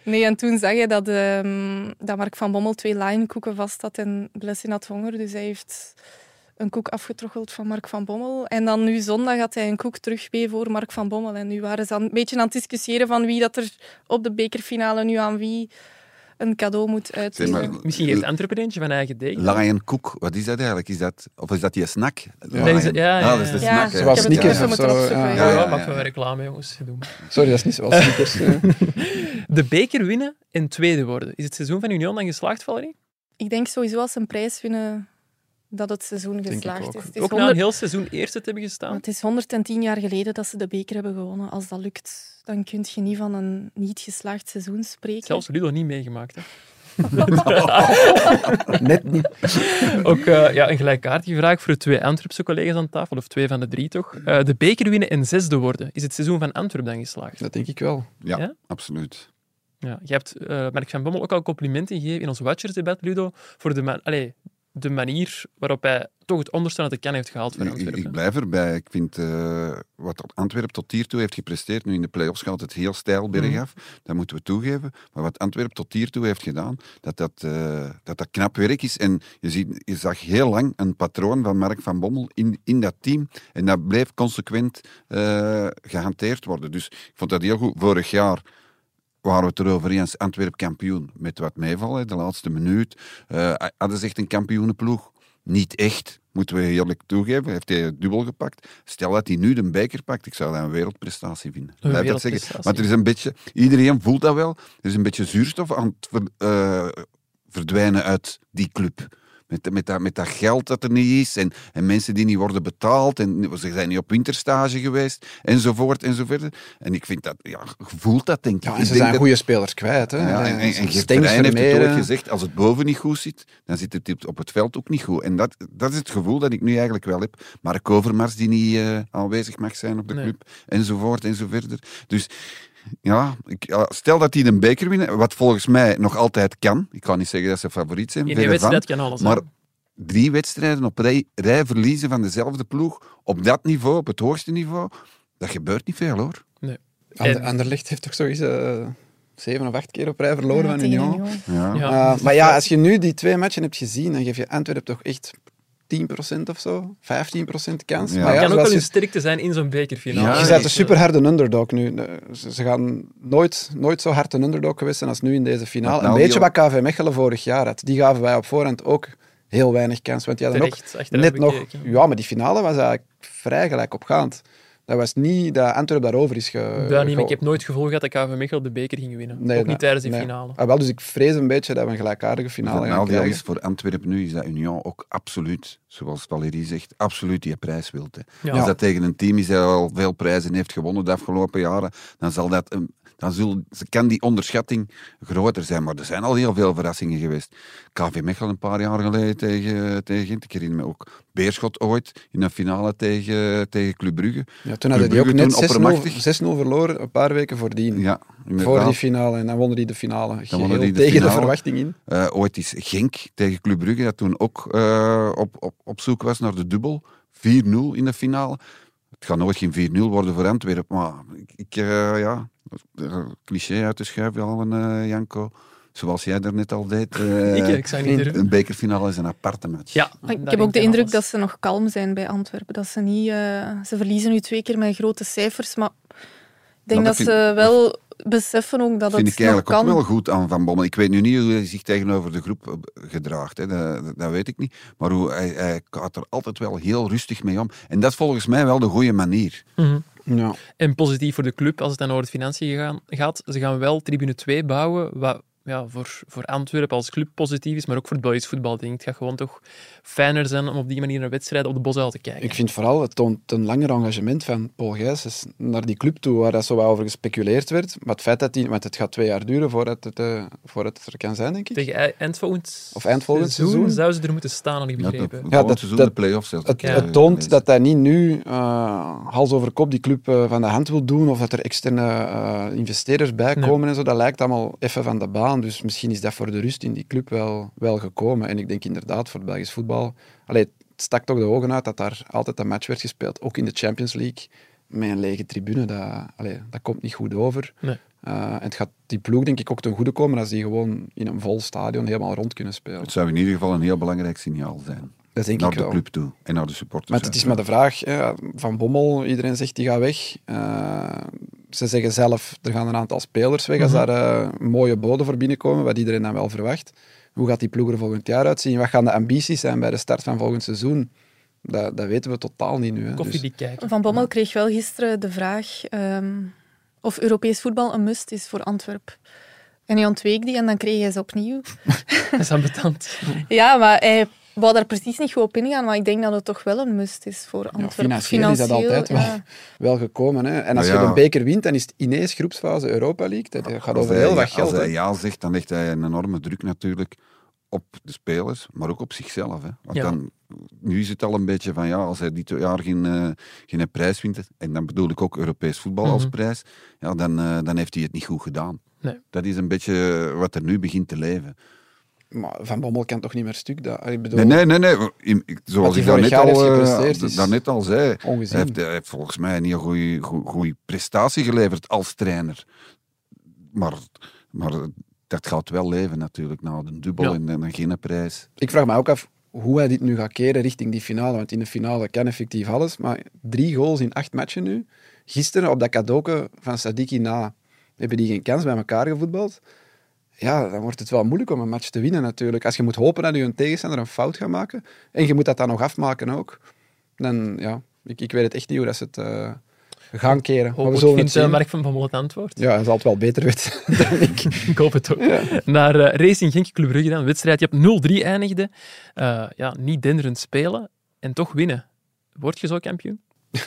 Nee, en toen zag je dat, um, dat Mark van Bommel twee lionkoeken vast had en Blessing had honger. Dus hij heeft een koek afgetroggeld van Mark van Bommel. En dan nu zondag had hij een koek terug mee voor Mark van Bommel. En nu waren ze een beetje aan het discussiëren van wie dat er op de bekerfinale nu aan wie een cadeau moet uitdelen. Misschien geeft Antwerpen eentje van eigen deeg. Lion Cook, wat is dat eigenlijk? Is dat, of is dat die snack? Ja, ja, ja, ja. Ah, dat is de Ja, snack. zoals ik heb het Snickers even of moeten zo, opzoeken. ja. Ja, Ja, ja, ja, maken ja. we reclame, jongens. Doe maar. Sorry, dat is niet zoals Snickers. eh. De beker winnen en tweede worden. Is het seizoen van Union dan geslaagd, Valerie? Ik denk sowieso als ze een prijs winnen dat het seizoen ik geslaagd ook. is. Het is, Ook na een honderd... heel seizoen eerste te hebben gestaan. het is honderdtien jaar geleden dat ze de beker hebben gewonnen. Als dat lukt, dan kun je niet van een niet geslaagd seizoen spreken. Zelfs Ludo niet meegemaakt. Hè. Net niet. Ook uh, ja, een gelijkaardige vraag voor de twee Antwerpse collega's aan tafel, of twee van de drie toch. Uh, de beker winnen en zesde worden. Is het seizoen van Antwerpen dan geslaagd? Dat denk ik wel. Ja, Ja? absoluut. Ja, je hebt uh, Mark van Bommel ook al complimenten gegeven in ons Watchers-debat, Ludo, voor de, man- Allee, de manier waarop hij toch het onderste uit de kan heeft gehaald voor Ik, Antwerpen. ik blijf erbij. Ik vind uh, wat Antwerpen tot hiertoe heeft gepresteerd, nu in de play-offs gaat het heel steil bergaf, mm. dat moeten we toegeven. Maar wat Antwerpen tot hiertoe heeft gedaan, dat dat, uh, dat dat knap werk is. En je, ziet, je zag heel lang een patroon van Mark van Bommel in, in dat team. En dat bleef consequent uh, gehanteerd worden. Dus ik vond dat heel goed. Vorig jaar waren we het erover eens, Antwerp kampioen met wat meevallen, de laatste minuut. Uh, hadden ze echt een kampioenenploeg? Niet echt, moeten we eerlijk toegeven. Heeft hij het dubbel gepakt. Stel dat hij nu de beker pakt, ik zou dat een wereldprestatie vinden. Een Blijf dat zeggen. Want er is een beetje, iedereen voelt dat wel, er is een beetje zuurstof aan het ver, uh, verdwijnen uit die club. Met, met, dat, met dat geld dat er niet is en, en mensen die niet worden betaald en ze zijn niet op winterstage geweest enzovoort enzovoort. En ik vind dat, ja, je voelt dat denk ik. Ja, en ik ze denk zijn dat, goede spelers kwijt. Hè. ja, en, en, en Gert Stengs, Verheyen heeft het Vermeer, ooit gezegd, als het boven niet goed zit, dan zit het op het veld ook niet goed. En dat, dat is het gevoel dat ik nu eigenlijk wel heb. Mark Overmars die niet uh, aanwezig mag zijn op de nee. club, enzovoort enzovoort. Dus ja, ik, ja, stel dat die een beker winnen, wat volgens mij nog altijd kan. Ik kan niet zeggen dat ze favoriet zijn. In die wedstrijd kan alles. Maar Hè? drie wedstrijden op rij, rij verliezen van dezelfde ploeg, op dat niveau, op het hoogste niveau, dat gebeurt niet veel, hoor. Nee. Ander, Anderlecht heeft toch zoiets uh, zeven of acht keer op rij verloren Ja, van tegen Union. Union. Ja. Ja. Uh, maar ja, als je nu die twee matchen hebt gezien, dan geef je Antwerpen toch echt tien procent of zo, vijftien procent kans. Ja. Maar Het ja, kan ook wel zoals een je, sterkte zijn in zo'n bekerfinale. Ja, je ik- bent een superharde underdog nu. Ze, ze gaan nooit, nooit zo hard een underdog geweest zijn als nu in deze finale. Want nou Een beetje die- wat K V Mechelen vorig jaar had. Die gaven wij op voorhand ook heel weinig kans. Want die hadden ook Terecht, achteraf net nog... bekeken. Ja, maar die finale was eigenlijk vrij gelijk opgaand. Dat was niet dat Antwerpen daarover is ge... Dat niet, maar ik ge- heb nooit het gevoel gehad dat K V Mechelen de beker ging winnen. Nee, ook niet nee, tijdens die nee. finale. Ah, wel, dus ik vrees een beetje dat we een gelijkaardige Het finale gaan nadeel krijgen. is voor Antwerpen nu is dat Union ook absoluut, zoals Valérie zegt, absoluut die prijs wilt. Hè. Ja. Als dat tegen een team is dat al veel prijzen heeft gewonnen de afgelopen jaren, dan zal dat... Een, dan zul, kan die onderschatting groter zijn. Maar er zijn al heel veel verrassingen geweest. K V Mechelen een paar jaar geleden tegen, tegen Gent. Ik herinner me ook Beerschot ooit in een finale tegen, tegen Club Brugge. Ja, toen hadden die ook Club Brugge net toen oppermachtig. zes nul verloren, een paar weken voordien. Ja, inderdaad. voor die finale. En dan wonnen die de finale. Dan wonnen Geheel die de tegen finale. de verwachting in. Uh, ooit is Genk tegen Club Brugge, dat toen ook uh, op, op, op zoek was naar de dubbel. vier nul in de finale. Het gaat nooit geen vier nul worden voor Antwerpen, maar ik, ik uh, ja, cliché uit te schuiven halen, uh, Janko. Zoals jij daarnet al deed. Uh, ik, ik zou niet durven. Een bekerfinale is een aparte match. Ja, Ik heb ook de indruk dat ze nog kalm zijn bij Antwerpen. Dat ze niet... Uh, ze verliezen nu twee keer met grote cijfers, maar ik denk Nou, dat, dat ze wel beseffen ook dat Dat vind het ik eigenlijk nog ook kan. wel goed aan Van Bommel. Ik weet nu niet hoe hij zich tegenover de groep gedraagt. Hè. Dat, dat, dat weet ik niet. Maar hoe, hij, hij gaat er altijd wel heel rustig mee om. En dat is volgens mij wel de goede manier. Mm-hmm. Ja. En positief voor de club, als het dan over het financiën gaan, gaat. Ze gaan wel tribune twee bouwen, wat ja, voor, voor Antwerpen als club positief is, maar ook voor het Belgisch voetbal. Denk ik. Het gaat gewoon toch fijner zijn om op die manier naar wedstrijden op de Bosuil te kijken. Ik vind vooral, het toont een langer engagement van Paul Gijsens naar die club toe, waar dat zo wat over gespeculeerd werd. Maar het feit dat die, want het gaat twee jaar duren voordat het, uh, voordat het er kan zijn, denk ik. Tegen eind volgend, Of eind volgend seizoen, seizoen zouden ze er moeten staan, had ik Ja, begrepen. dat, Ja, ja, dat- seizoen dat- de play-offs. zelfs. Het, Ja. het toont dat hij niet nu uh, hals over kop die club uh, van de hand wil doen, of dat er externe uh, investeerders bij komen Nee. en zo. Dat lijkt allemaal even van de baan. Dus misschien is dat voor de rust in die club wel, wel gekomen. En ik denk inderdaad voor het Belgisch voetbal... Allee, het stak toch de ogen uit dat daar altijd een match werd gespeeld, ook in de Champions League, met een lege tribune. Dat, allee, dat komt niet goed over. Nee. Uh, en het gaat die ploeg denk ik ook ten goede komen als die gewoon in een vol stadion helemaal rond kunnen spelen. Het zou in ieder geval een heel belangrijk signaal zijn. Dat denk naar ik de wel. club toe en naar de supporters. Maar het is maar de vraag, hè, Van Bommel, iedereen zegt die gaat weg. Uh, ze zeggen zelf, er gaan een aantal spelers weg als Mm-hmm. daar uh, mooie boden voor binnenkomen, wat iedereen dan wel verwacht. Hoe gaat die ploeg er volgend jaar uitzien? Wat gaan de ambities zijn bij de start van volgend seizoen? Dat, dat weten we totaal niet nu. Hè. Koffie Dus, die kijken. Van Bommel kreeg wel gisteren de vraag um, of Europees voetbal een must is voor Antwerpen. En hij ontweek die en dan kreeg hij ze opnieuw. Dat is ambetant. Ja, maar hij wou daar precies niet goed op ingaan, maar ik denk dat het toch wel een must is voor Antwerpen. Ja, financieel is dat altijd ja. wel, wel gekomen. Hè. En als Maar ja, je de beker wint, dan is het ineens groepsfase Europa League. Dat gaat als over hij, heel wat geld. Als hij Hè. ja zegt, dan legt hij een enorme druk natuurlijk op de spelers, maar ook op zichzelf. Hè. Want Ja. dan, nu is het al een beetje van, ja, als hij dit jaar geen, uh, geen prijs wint, en dan bedoel ik ook Europees voetbal Mm-hmm. als prijs, ja, dan, uh, dan heeft hij het niet goed gedaan. Nee. Dat is een beetje wat er nu begint te leven. Maar Van Bommel kan toch niet meer stuk? Dat, ik bedoel, Nee, nee, nee. nee. Zoals hij ik daarnet vorig jaar al, heeft uh, gepresteerd is daarnet al zei, hij ongezien. heeft, hij heeft volgens mij een heel goede prestatie geleverd als trainer. Maar, maar dat gaat wel leven natuurlijk, na een dubbel Ja. en, en geen prijs. Ik vraag me ook af hoe hij dit nu gaat keren richting die finale. Want in de finale kan effectief alles. Maar drie goals in acht matchen nu. Gisteren op dat cadeauke van Sadiki na hebben die geen kans bij elkaar gevoetbald. Ja, dan wordt het wel moeilijk om een match te winnen natuurlijk. Als je moet hopen dat je een tegenstander een fout gaat maken en je moet dat dan nog afmaken ook, dan ja, ik, ik weet het echt niet hoe dat ze het uh, gaan keren. Maar we Hopelijk zullen het vindt uh, zien. Mark van Bommel het antwoord. Ja, hij zal het wel beter weten dan ik. Ik hoop het ook. Ja. Naar uh, Racing Genk Club Brugge dan. Een wedstrijd die op nul drie eindigde. Uh, ja, niet denderend spelen en toch winnen. Word je zo kampioen?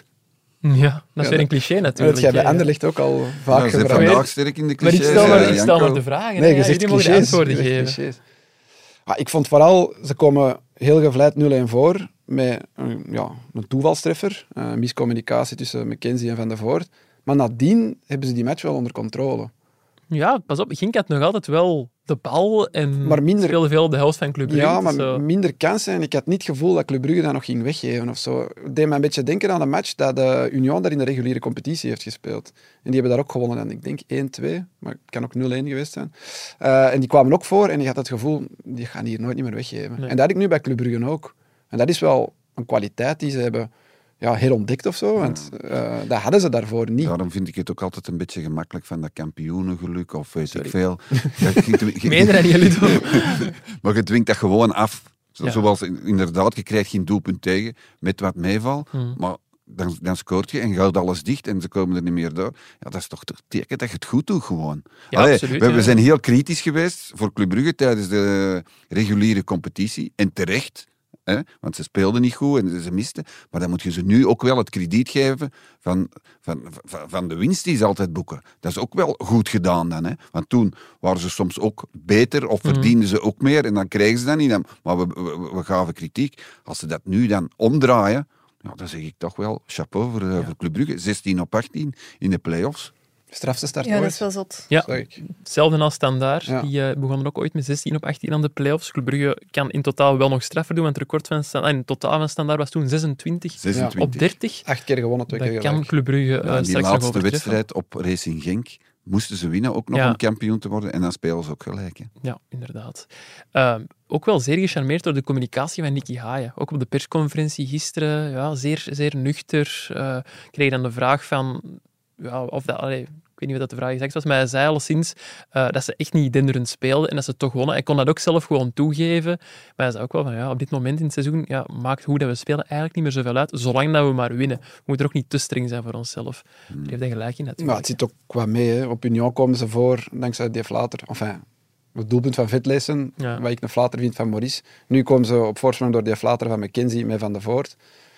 Ja, dat is Ja, weer een cliché Dat natuurlijk. heb jij bij hè. Anderlecht ook al vaak Ja, ze zijn gevraagd. vandaag sterk in de Maar ik clichés. stel maar, hè, ik stel maar Janko. de vragen. Nee, hè. je zegt Jullie mogen de clichés. antwoorden Je zegt geven. clichés. Ah, ik vond vooral, ze komen heel gevleid nul-een voor met een, ja, een toevalstreffer. Uh, miscommunicatie tussen McKenzie en Van der Voort. Maar nadien hebben ze die match wel onder controle. Ja, pas op. Genk had nog altijd wel de bal en Maar minder- speelde veel op de helft van Club Brugge. Ja, maar Zo. minder kansen. En ik had niet het gevoel dat Club Brugge dat nog ging weggeven of zo. Het deed me een beetje denken aan de match dat de Union daar in de reguliere competitie heeft gespeeld. En die hebben daar ook gewonnen. En ik denk één-twee, maar het kan ook nul-een geweest zijn. Uh, en die kwamen ook voor en ik had het gevoel, die gaan hier nooit niet meer weggeven. Nee. En dat had ik nu bij Club Brugge ook. En dat is wel een kwaliteit die ze hebben ja, herontdekt of zo. Want uh, dat hadden ze daarvoor niet. Daarom vind ik het ook altijd een beetje gemakkelijk van dat kampioenengeluk of weet ik veel. Ja, je- je- Ik meen er niet, Ludo. Maar je dwingt dat gewoon af. Zo- Ja. Zoals in- inderdaad, je krijgt geen doelpunt tegen met wat meeval, Hmm. maar dan, dan scoort je en gaat alles dicht en ze komen er niet meer door. Ja, dat is toch het teken dat je het goed doet gewoon. Ja, Allee, absoluut, we, ja. we zijn heel kritisch geweest voor Club Brugge tijdens de reguliere competitie en terecht. Hè, want ze speelden niet goed en ze misten. Maar dan moet je ze nu ook wel het krediet geven van, van, van, van de winst die ze altijd boeken. Dat is ook wel goed gedaan dan. Hè. Want toen waren ze soms ook beter of verdienden ze ook meer en dan kregen ze dat niet. Dan, maar we, we, we gaven kritiek. Als ze dat nu dan omdraaien, ja, dan zeg ik toch wel chapeau voor, uh, voor Club Brugge. zestien op achttien in de play-offs. Strafste start Ja, dat ooit. is wel zot. Ja, Zeg ik. hetzelfde als Standaard. Ja. Die uh, begonnen ook ooit met zestien op achttien aan de play-offs. Club Brugge kan in totaal wel nog straffer doen, want het record van Standaard, in totaal van Standaard was toen zesentwintig zesentwintig. op dertig. Acht keer gewonnen, twee Dat keer kan gelijk. Club Brugge uh, Ja, en die straks nog laatste overtreffen. wedstrijd op Racing Genk moesten ze winnen ook nog Ja. om kampioen te worden. En dan spelen ze ook gelijk. Hè. Ja, inderdaad. Uh, ook wel zeer gecharmeerd door de communicatie van Nicky Haaien. Ook op de persconferentie gisteren, ja, zeer, zeer nuchter. Uh, kreeg dan de vraag van... Ja, of dat... Allee, ik weet niet of dat de vraag exact was, maar hij zei alleszins uh, dat ze echt niet denderend speelden en dat ze toch wonnen. Hij kon dat ook zelf gewoon toegeven. Maar hij zei ook wel van, ja, op dit moment in het seizoen ja, maakt hoe dat we spelen eigenlijk niet meer zoveel uit, zolang dat we maar winnen. We moeten er ook niet te streng zijn voor onszelf. Daar heeft hij gelijk in natuurlijk. Maar het zit ook qua mee. Hè. Op Union komen ze voor, dankzij die flater. Enfin, het doelpunt van Vetlesen, Ja. wat ik een flater vind van Maurice. Nu komen ze op voorsprong door die flater van McKenzie met Van der Voort.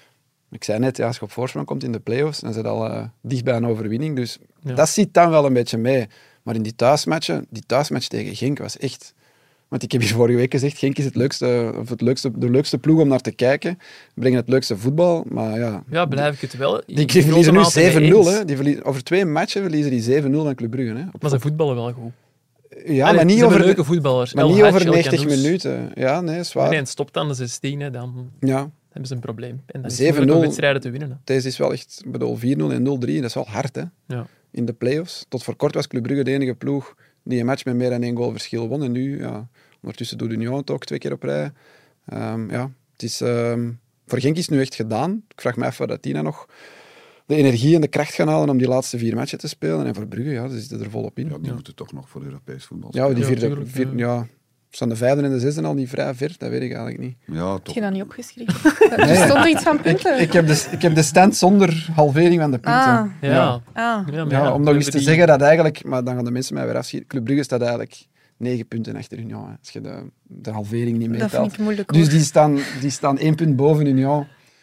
Ik zei net, ja, als je op voorsprong komt in de play-offs, dan zit je al uh, dicht bij een overwinning. Dus Ja. dat zit dan wel een beetje mee. Maar in die thuismatchen, die thuismatch tegen Genk was echt... Want ik heb hier vorige week gezegd, Genk is het leukste, of het leukste, de leukste ploeg om naar te kijken. Brengen het leukste voetbal, maar ja... Ja, blijf ik het wel. Die, die verliezen nu zeven nul. Hè. Hè. Die verliezen, over twee matchen verliezen die zeven nul van Club Brugge. Hè. Op, Maar ze voetballen wel goed. ja, Allee, maar niet ze hebben over, leuke voetballers. maar El niet Hadji, over El negentig Kanouz. minuten. Ja, nee, zwaar. Nee, nee, en stopt aan de zestien, hè, dan Ja. hebben ze een probleem. En dan is het zeven moeilijk om nul. wedstrijden te winnen. Hè. Deze is wel echt, ik bedoel, vier nul en nul drie, dat is wel hard, hè. Ja. in de play-offs. Tot voor kort was Club Brugge de enige ploeg die een match met meer dan één goal verschil won. En nu, ja, ondertussen doet Union het ook twee keer op rij. Um, ja, het is, um, voor Genk is het nu echt gedaan. Ik vraag me af waar dat die nou nog de energie en de kracht gaan halen om die laatste vier matchen te spelen. En voor Brugge, ja, ze zitten er volop in. Ja, die ja. moeten toch nog voor Europees voetbal Ja, die vierde, Ja, tuurlijk, vier, ja. ja, staan de vijfde en de zesde al niet vrij ver? Dat weet ik eigenlijk niet. Ja, Heb toch. je dat niet opgeschreven? Er stond iets van Ik, punten. ik, heb de, ik heb de stand zonder halvering van de punten. Ah. Ja. Ja. Ah. Ja, maar Ja, ja, om we nog eens te hebben die- zeggen dat eigenlijk... Maar dan gaan de mensen mij weer afschieten. Club Brugge staat eigenlijk negen punten achter Union. Hè, als je de, de halvering niet Dat meetelt. vind ik moeilijk. Dus hoor. die staan, die staan één punt boven Union.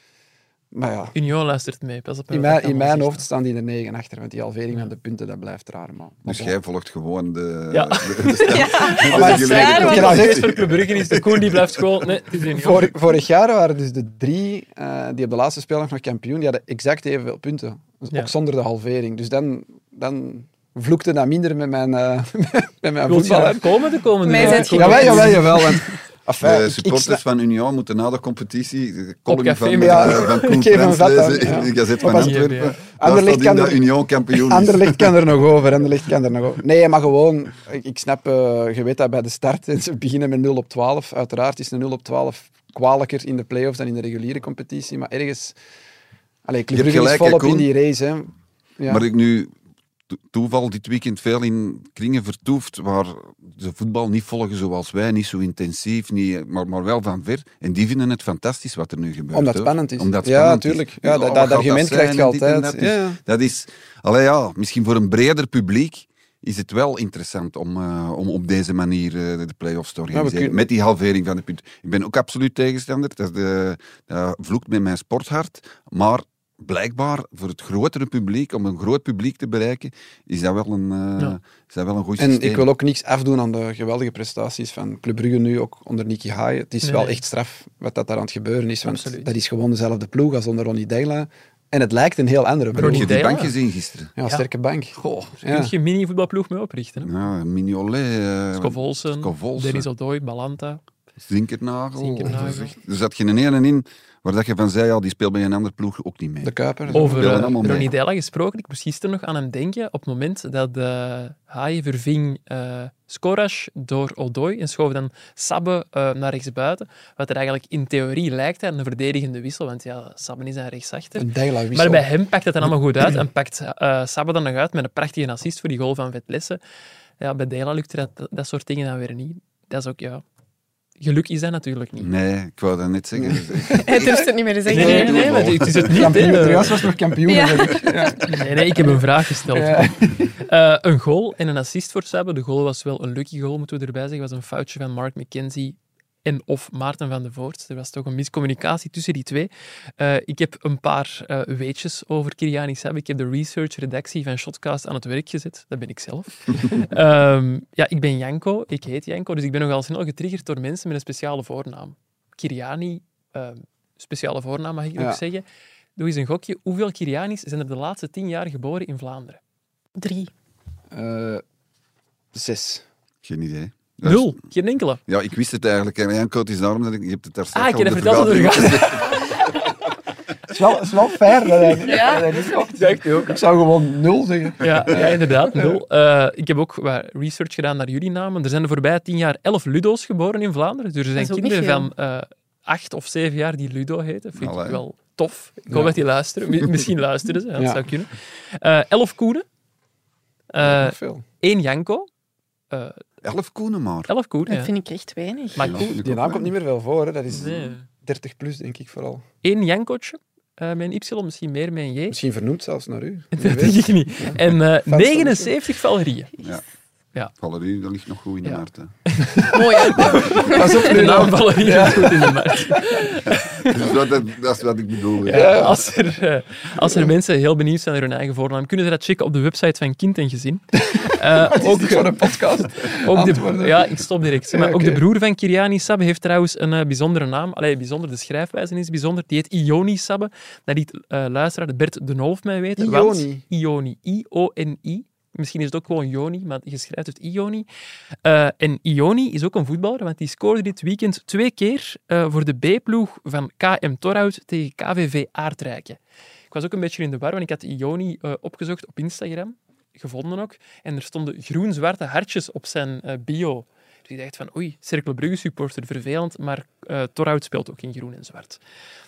Maar ja, Union luistert mee. Pas op in wat mijn, ik in allemaal mijn zeg. hoofd staan die er negen achter. Want die halvering van de punten, dat blijft raar. Maar, Dus maar jij volgt gewoon de... Ja. de, de stand. Ja, Maar dat is jullie- waar, ik want- heb al gezegd, Voor Club Brugge is de Koen, die blijft gewoon... Nee, het is Union. Vor, vorig jaar waren dus de drie uh, die op de laatste speeldag nog kampioen, die hadden exact evenveel punten. Dus Ja. ook zonder de halvering. Dus dan, dan vloekte dat minder met mijn, uh, met mijn Wilt je voetballer. daar komen de komende Mij jaren? zet je- Jawel, jawel, jawel. Want, enfin, De ik- ik supporters snap- van Union moeten na de competitie de column café van, met- ja, Ja, van Koen ik geef hem Frans vat aan, lezen ja. in de Gazet van Maar pas- Antwerpen. Ja, Daar Anderlecht staat in kan dat er- Union kampioen is. Anderlecht kan er nog over. Anderlecht kan er nog over. Nee, maar gewoon... Ik, ik snap, uh, je weet dat bij de start. En ze beginnen met nul op twaalf. Uiteraard is een nul op twaalf kwalijker in de play-offs dan in de reguliere competitie. Maar ergens... Allee, Club Je hebt Brugge is gelijk, hè, volop in Koen. die race. Hè. Ja. Maar ik nu to- toeval dit weekend veel in kringen vertoefd waar ze voetbal niet volgen zoals wij, niet zo intensief, niet, maar, maar wel van ver. En die vinden het fantastisch wat er nu gebeurt. Omdat het hoor. spannend is. Omdat het Ja, spannend tuurlijk. is. Ja, dat- wat dat gaat argument zijn krijg je en dit en altijd. Dat is, Ja, ja. dat is allee, ja, misschien voor een breder publiek is het wel interessant om, uh, om op deze manier uh, de play-offs te organiseren. kunnen- Met die halvering van de punten. Ik ben ook absoluut tegenstander. Dat, is de, dat vloekt met mijn sporthart. Maar blijkbaar voor het grotere publiek, om een groot publiek te bereiken, is dat wel een, uh, Ja. is dat wel een goed En systeem. ik wil ook niks afdoen aan de geweldige prestaties van Club Brugge nu, ook onder Nicky Haaien. Het is Nee, wel nee. echt straf wat dat daar aan het gebeuren is. Want Absoluut. dat is gewoon dezelfde ploeg als onder Ronnie Deila. En het lijkt een heel andere ploeg. Heb je die Deila? bank gezien gisteren? Ja, Ja. sterke bank. Goh, daar Ja. kun je een mini-voetbalploeg mee oprichten. Hè? Ja, Mignolet, uh, Scovolsen, Scovolsen. Dennis Odoi, Balanta. Zinkernagel. Zinkernagel. of echt- Er zat geen ene in waar dat je van zei, ja, die speelt bij een andere ploeg ook niet mee. De Kuiper. Over spelen uh, allemaal mee. Ronnie Deila gesproken. Ik moest gisteren nog aan hem denken op het moment dat de Haaien verving uh, Skoras door Odoi en schoof dan Sabbe uh, naar rechtsbuiten. Wat er eigenlijk in theorie lijkt aan een verdedigende wissel, want ja, Sabbe is aan rechtsachter. Een Deila-wissel. Maar bij hem pakt het dan allemaal goed uit en pakt uh, Sabbe dan nog uit met een prachtige assist voor die goal van Vetlesse. Ja, bij Deila lukt dat, dat soort dingen dan weer niet. Dat is ook, ja... Geluk is dat natuurlijk niet. Nee, ik wou dat net zeggen. Hij durft het niet meer te zeggen. Nee, nee, nee, maar het is het niet. Kampioen. hè. Trouwens was nog kampioen. Ja. denk ik. Ja. Nee, nee, ik heb een vraag gesteld. Ja. Uh, een goal en een assist voor Sabbe. De goal was wel een lucky goal, moeten we erbij zeggen. Het was een foutje van Mark McKenzie en of Maarten van de Voort. Er was toch een miscommunicatie tussen die twee. Uh, ik heb een paar uh, weetjes over Kyriani Sabbe. Ik heb de research-redactie van Shotcast aan het werk gezet. Dat ben ik zelf. um, ja, ik ben Janko. Ik heet Janko. Dus ik ben nogal snel getriggerd door mensen met een speciale voornaam. Kyriani, uh, speciale voornaam mag ik Ja. ook zeggen. Doe eens een gokje. Hoeveel Kyrianis zijn er de laatste tien jaar geboren in Vlaanderen? Drie. Uh, zes. Geen idee. Dat is- Nul. Geen enkele. Ja, ik wist het eigenlijk. En Jan Coot is daarom dat ik... Je hebt het daar straks Ah, ik heb al dat op de verteld door vergadering Het is wel, het is wel fair. Dat hij, Ja. dat hij niet klopt. Ja, ik ook. Ik zou gewoon nul zeggen. Ja, ja inderdaad, nul. Uh, ik heb ook wat research gedaan naar jullie namen. Er zijn de voorbije tien jaar elf Ludo's geboren in Vlaanderen. Dus er zijn is ook kinderen niet van uh, acht of zeven jaar die Ludo heten. Vind Allee. ik wel tof. Ik hoop Ja. dat die luisteren. Mi- Misschien luisteren ze, ja, dat Ja. zou kunnen. Uh, elf Koenen. Uh, Nog veel. één Janko. Uh, Elf koenen maar. elf Koenen, Dat ja. vind ik echt weinig. Maar Ja, Koen, vind ik Die ook naam wel. komt niet meer veel voor. Hè. Dat is nee. dertig plus, denk ik vooral. Eén Jankootje. Uh, met een Y, misschien meer met een J. Misschien vernoemd zelfs naar u. Wie Dat weet. denk ik niet. En uh, van negenenzeventig Valerieën. Ja. Ja. Valerie, dat ligt nog goed in de Ja. markt. Hè. Mooi, hè? Pas op, De nu naam dan. Valerieën is goed in de markt. Dus dat, dat, dat is wat ik bedoel. Ja. Ja, als, er, eh, als er mensen heel benieuwd zijn naar hun eigen voornaam, kunnen ze dat checken op de website van Kind en Gezin. Uh, ook Niet voor een podcast. ook de, antwoorden. ja, ik stop direct. Maar Ja, ook oké. de broer van Kyriani Sabbe heeft trouwens een uh, bijzondere naam. Allee, bijzonder, de schrijfwijze is bijzonder. Die heet Ioni Sabbe. Dat liet uh, luisteraar Bert de Nolf mij weten. want- Ioni. Ioni. I O N I. Misschien is het ook gewoon Joni, maar je schrijft het Ioni. Uh, en Ioni is ook een voetballer, want die scoorde dit weekend twee keer uh, voor de B-ploeg van K M Torhout tegen K V V Aardrijken. Ik was ook een beetje in de war, want ik had Ioni uh, opgezocht op Instagram. gevonden ook. En er stonden groen-zwarte hartjes op zijn uh, bio. Dus ik dacht van, oei, Cercle Brugge supporter, vervelend, maar uh, Torhout speelt ook in groen en zwart.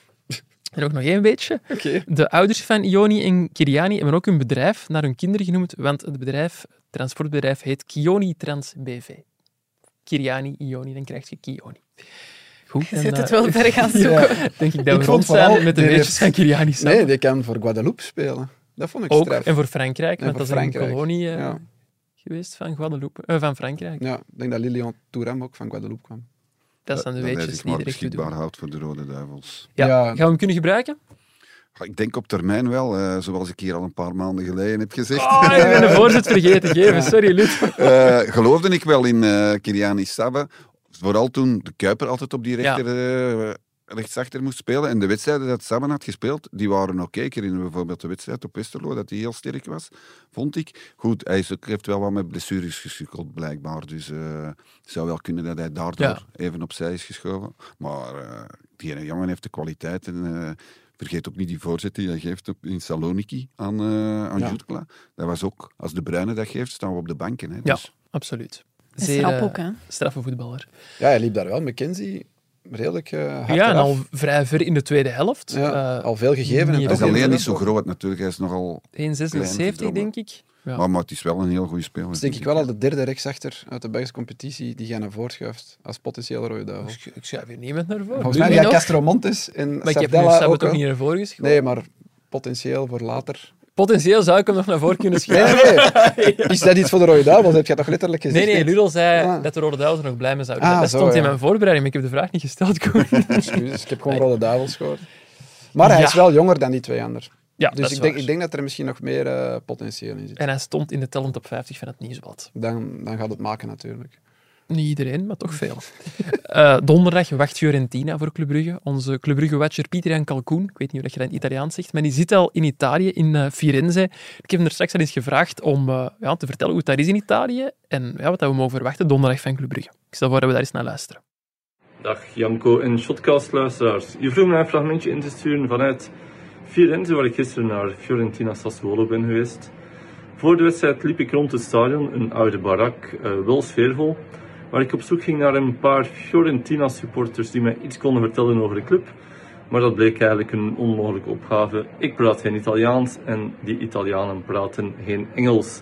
En ook nog één beetje. Okay. De ouders van Ioni en Kiriani hebben ook hun bedrijf naar hun kinderen genoemd, want het bedrijf, het transportbedrijf heet Kioni Trans B V. Kiriani, Ioni, dan krijg je Kioni. Goed, je zit het wel ver gaan zoeken. Ja, denk ik dat ik we rond zijn met de weetjes van Kiriani samen. Nee, die kan voor Guadeloupe spelen. Dat vond ik ook, straf. En voor Frankrijk, en want voor dat is Frankrijk. een kolonie uh, ja. geweest van Guadeloupe, uh, van Frankrijk. Ja, ik denk dat Lilian Thuram ook van Guadeloupe kwam. Dat zijn de dat weetjes die maar er echt toe doen. beschikbaar houdt voor de Rode Duivels. Ja. Ja. Gaan we hem kunnen gebruiken? Ik denk op termijn wel, uh, zoals ik hier al een paar maanden geleden heb gezegd. Oh, ik ben de voorzet vergeten geven. Sorry, Lut. Uh, geloofde ik wel in uh, Kiriani Sabba. Vooral toen de Kuiper altijd op die rechter, ja. uh, rechtsachter moest spelen. En de wedstrijden dat Sabba had gespeeld, die waren oké. Okay. Ik herinner bijvoorbeeld de wedstrijd op Westerlo, dat die heel sterk was, vond ik. Goed, hij is ook, heeft wel wat met blessures gesukkeld, blijkbaar. Dus uh, het zou wel kunnen dat hij daardoor ja. even opzij is geschoven. Maar uh, die jongen heeft de kwaliteit en... Uh, vergeet ook niet die voorzet die hij geeft op, in Saloniki aan, uh, aan ja. Jutgla. Dat was ook, als De Bruyne dat geeft, staan we op de banken. Hè. Dus. Ja, absoluut. Zeer straf ook, hè? Straffe voetballer. Ja, hij liep daar wel. McKenzie, redelijk uh, hard Ja, en eraf. al vrij ver in de tweede helft. Ja, uh, al veel gegeven. En hij is alleen niet zo groot natuurlijk. Hij is nogal één komma zesenzeventig, denk ik. Ja. Maar, maar het is wel een heel goede speler. Dat is denk ik wel al de derde rechtsachter uit de Belgische competitie die jij naar voren schuift als potentiële rode duivel. Ik, ik schuif hier niemand naar voren. Volgens mij ja, Castro Montes en maar Sardella ik heb nu Sabbe ook toch wel. niet naar voren geschoven? Nee, maar potentieel voor later. Potentieel zou ik hem nog naar voren kunnen schuiven. Nee, nee. ja. Is dat iets voor de rode duivels? Heb je toch letterlijk gezegd? Nee, nee, Ludel zei ah. dat de rode duivels er nog blij mee zouden zijn. Ah, dat zo, stond ja. in mijn voorbereiding, maar ik heb de vraag niet gesteld. Excuses, ik heb gewoon rode duivels gehoord. Maar hij ja. is wel jonger dan die twee anderen. Ja, dus ik denk, ik denk dat er misschien nog meer uh, potentieel in zit. En hij stond in de talent top vijftig van het Nieuwsblad. Dan, dan gaat het maken natuurlijk. Niet iedereen, maar toch veel. uh, donderdag wacht Fiorentina voor Club Brugge. Onze Club Brugge-watcher Pieter-Jan Kalkoen, ik weet niet of je dat in Italiaans zegt, maar die zit al in Italië, in uh, Firenze. Ik heb hem er straks al eens gevraagd om uh, ja, te vertellen hoe het daar is in Italië en ja, wat we mogen verwachten donderdag van Club Brugge. Ik stel voor dat we daar eens naar luisteren. Dag Janko en Shotcast-luisteraars. Je vroeg mij een fragmentje in te sturen vanuit Firenze, waar ik gisteren naar Fiorentina Sassuolo ben geweest. Voor de wedstrijd liep ik rond het stadion, een oude barak, uh, wel sfeervol, waar ik op zoek ging naar een paar Fiorentina-supporters die mij iets konden vertellen over de club. Maar dat bleek eigenlijk een onmogelijke opgave. Ik praat geen Italiaans en die Italianen praten geen Engels.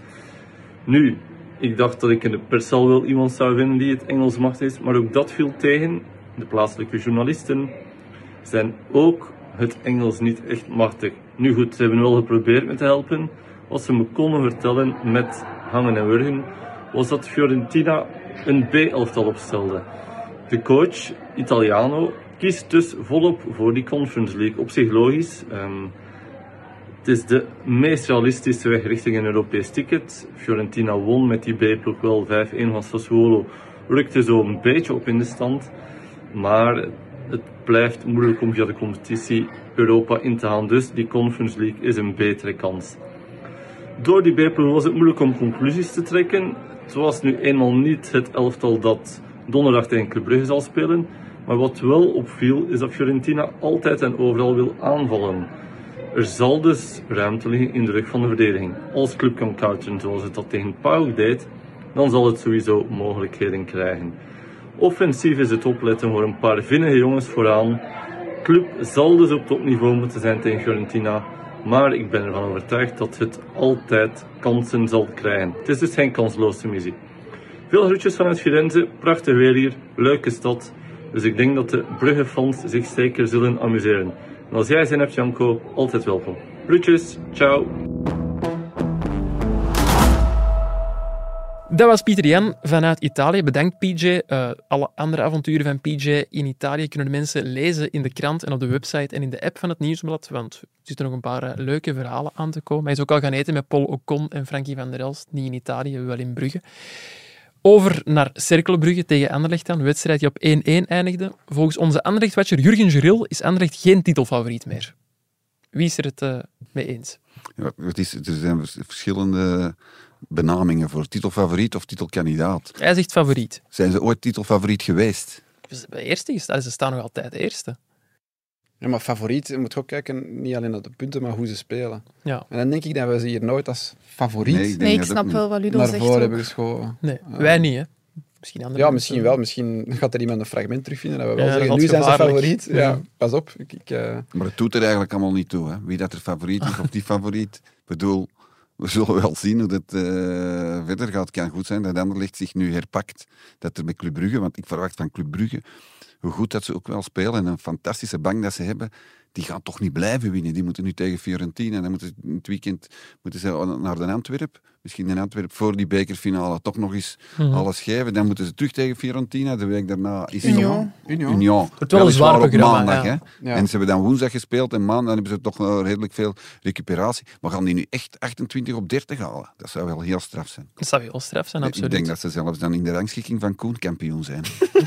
Nu, ik dacht dat ik in de percel wel iemand zou vinden die het Engels machtig is, maar ook dat viel tegen. De plaatselijke journalisten zijn ook het Engels niet echt machtig. Nu goed, ze hebben wel geprobeerd me te helpen. Wat ze me konden vertellen met hangen en wurgen, was dat Fiorentina een B-elftal opstelde. De coach, Italiano, kiest dus volop voor die Conference League. Op zich logisch. Um, het is de meest realistische weg richting een Europees ticket. Fiorentina won met die B-ploeg wel vijf-een van Sassuolo. Rukte zo een beetje op in de stand. Maar het blijft moeilijk om via de competitie Europa in te gaan. Dus die Conference League is een betere kans. Door die B-ploeg was het moeilijk om conclusies te trekken. Het was nu eenmaal niet het elftal dat donderdag tegen Club Brugge zal spelen. Maar wat wel opviel is dat Fiorentina altijd en overal wil aanvallen. Er zal dus ruimte liggen in de rug van de verdediging. Als club kan counteren zoals het dat tegen PAOK deed, dan zal het sowieso mogelijkheden krijgen. Offensief is het opletten voor een paar vinnige jongens vooraan. Club zal dus op topniveau moeten zijn tegen Fiorentina. Maar ik ben ervan overtuigd dat het altijd kansen zal krijgen. Het is dus geen kansloze missie. Veel groetjes vanuit Firenze, prachtig weer hier, leuke stad. Dus ik denk dat de Brugge-fans zich zeker zullen amuseren. En als jij zin hebt, Janko, altijd welkom. Groetjes, ciao. Dat was Pieter Jan vanuit Italië. Bedankt, P J. Uh, alle andere avonturen van P J in Italië kunnen de mensen lezen in de krant en op de website en in de app van het Nieuwsblad, want er zitten nog een paar uh, leuke verhalen aan te komen. Hij is ook al gaan eten met Paul Ocon en Frankie van der Elst, niet in Italië, wel in Brugge. Over naar Cercle Brugge tegen Anderlecht dan, een wedstrijd die op één-één eindigde. Volgens onze Anderlecht-watcher Jurgen Geril is Anderlecht geen titelfavoriet meer. Wie is er het uh, mee eens? Ja, het is, er zijn verschillende benamingen voor titelfavoriet of titelkandidaat. Hij zegt favoriet. Zijn ze ooit titelfavoriet geweest? Ze hebben eerste gestaan, ze staan nog altijd eerste. Ja, maar favoriet, je moet ook kijken, niet alleen naar de punten, maar hoe ze spelen. Ja. En dan denk ik dat we ze hier nooit als favoriet Nee, ik denk Nee, ik dat snap ook wel wat Ludo naar zegt. voren ook. hebben geschoven. Nee, Ja. wij niet, hè. Misschien andere Ja, mensen. misschien wel. Misschien gaat er iemand een fragment terugvinden dat we wel Ja, zeggen, dat nu is zijn ze gevaarlijk. favoriet. Ja, Ja. pas op. Ik, ik, uh... Maar het doet er eigenlijk allemaal niet toe. Hè. Wie dat er favoriet is of die favoriet. Ik bedoel, we zullen wel zien hoe het uh, verder gaat. Het kan goed zijn dat Anderlecht zich nu herpakt. Dat er met Club Brugge, want ik verwacht van Club Brugge, hoe goed dat ze ook wel spelen en een fantastische bank dat ze hebben, die gaan toch niet blijven winnen. Die moeten nu tegen Fiorentina en dan moeten ze in het weekend moeten ze naar de Antwerp. Misschien in Antwerp voor die bekerfinale toch nog eens Mhm. alles geven. Dan moeten ze terug tegen Fiorentina. De week daarna is Union. Union. Union. wordt wel een Weliswaar zwaar op programma, maandag, ja. hè. Ja. En ze hebben dan woensdag gespeeld en maandag hebben ze toch nog redelijk veel recuperatie. Maar gaan die nu echt achtentwintig op dertig halen? Dat zou wel heel straf zijn. Dat zou heel straf zijn, absoluut. Ik denk dat ze zelfs dan in de rangschikking van Koen kampioen zijn.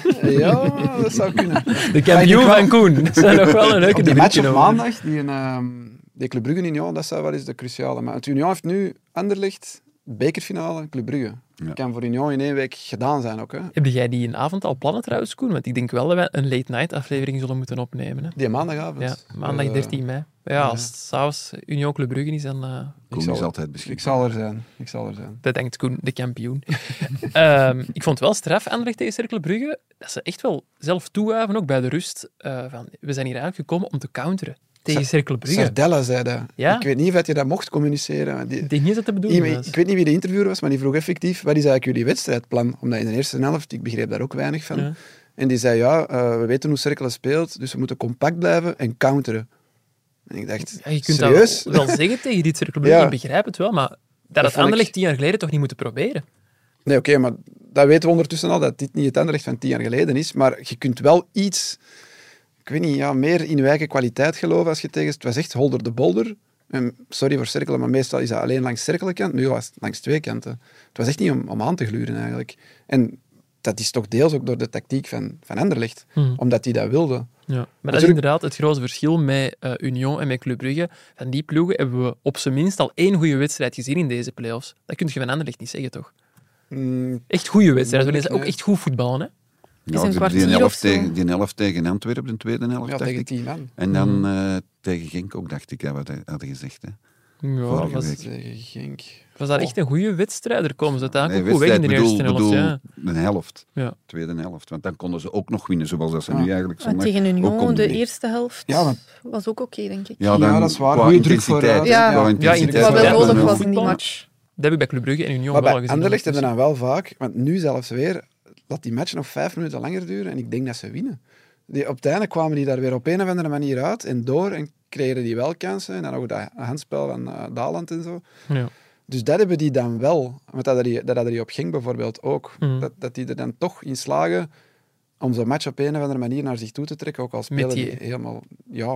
Ja, dat zou kunnen. De kampioen Maar ik van Koen. Dat zou nog wel een leuke Op die debuut match op kunnen worden. maandag, die, een, um, die Club Brugge Union, dat zou wel eens de cruciale. Maar het Union heeft nu Anderlecht, bekerfinale, Club Brugge. Ja. Kan voor Union in één week gedaan zijn ook. Hè. Heb jij die een avond al plannen trouwens, Koen? Want ik denk wel dat wij een late-night aflevering zullen moeten opnemen. Hè? Die maandagavond. Ja, maandag Eh, dertien mei. Ja, als het s'avonds Union Club Brugge is, dan... Uh, Koen zal- is altijd Ik beschikbaar. zal er zijn. Ik zal er zijn. bedankt Koen, de kampioen. um, ik vond het wel straf, Anderlecht tegen Cercle Brugge, dat ze echt wel zelf toegaven, ook bij de rust, uh, van we zijn hier eigenlijk gekomen om te counteren tegen Cercle Brugge. Sardella zei dat. Ja? Ik weet niet of je dat mocht communiceren. maar Die, Ik denk niet dat dat de bedoeling iemand- was. ik weet niet wie de interviewer was, maar die vroeg effectief, wat is eigenlijk jullie wedstrijdplan? Omdat in de eerste helft, ik begreep daar ook weinig van, Ja. en die zei, ja, uh, we weten hoe Cercle speelt, dus we moeten compact blijven en counteren. En ik dacht, Ja, je kunt serieus? dat wel, wel zeggen tegen dit Cercle Brugge, Ja. ik begrijp het wel, maar dat, Dat het vond Anderlecht ik- tien jaar geleden toch niet moeten proberen. Nee, oké, maar dat weten we ondertussen al, dat dit niet het Anderlecht van tien jaar geleden is, maar je kunt wel iets, ik weet niet, ja, meer in je eigen kwaliteit geloven als je tegen... Het was echt holder de bolder. En sorry voor Cercle, maar meestal is dat alleen langs Cercle-kant. Nu was het langs twee kanten. Het was echt niet om, om aan te gluren, eigenlijk. En dat is toch deels ook door de tactiek van, van Anderlecht, Hmm. omdat die dat wilde. Ja. Maar dat is Natuurlijk- inderdaad het grote verschil met uh, Union en met Club Brugge. Van die ploegen hebben we op zijn minst al één goede wedstrijd gezien in deze play-offs. Dat kun je van Anderlecht niet zeggen, toch? Mm, Echt goede wedstrijden, waarin ze ook Nee. echt goed voetballen, hè? Is Ja, een die- kwartier die of elf zo. tegen, die elf tegen Antwerpen, de tweede helft, ja, dacht tegen ik. tien man. En dan uh, tegen Genk ook, dacht ik, dat we dat hadden gezegd. Hè. Ja, Vorige was, week. Tegen Genk. was dat echt een goede wedstrijd? Daar komen ze uiteindelijk Nee, ook goed weg in de wedstrijd eerste bedoel, helft. bedoel Ja. een helft. Ja. Tweede helft. Want dan konden ze ook nog winnen, zoals dat ze Ja. nu eigenlijk Maar zondag tegen ook Union, konden de winnen. eerste helft, Ja, want- was ook oké, denk ik. Ja, Ja, dan, dat is waar. qua Goeie druk intensiteit, vooruit. hè. Ja. Qua Ja, intensiteit intensiteit. Wat wel Ja, nodig ja. was in die Voetbal. match. Dat heb ik bij Club Brugge en Union Maar wel bij gezien. Anderlecht hebben we Dus- dan wel vaak, want nu zelfs weer, laat die match nog vijf minuten langer duren en ik denk dat ze winnen. Die, op het einde kwamen die daar weer op een of andere manier uit en door en kregen die wel kansen. En dan ook dat handspel van uh, Daland en zo. Ja. Dus dat hebben die dan wel. Want dat hadden die, dat hadden die op Genk bijvoorbeeld ook. Mhm. Dat, dat die er dan toch in slagen om zo'n match op een of andere manier naar zich toe te trekken. Ook al spelen Met die- die helemaal... Ja,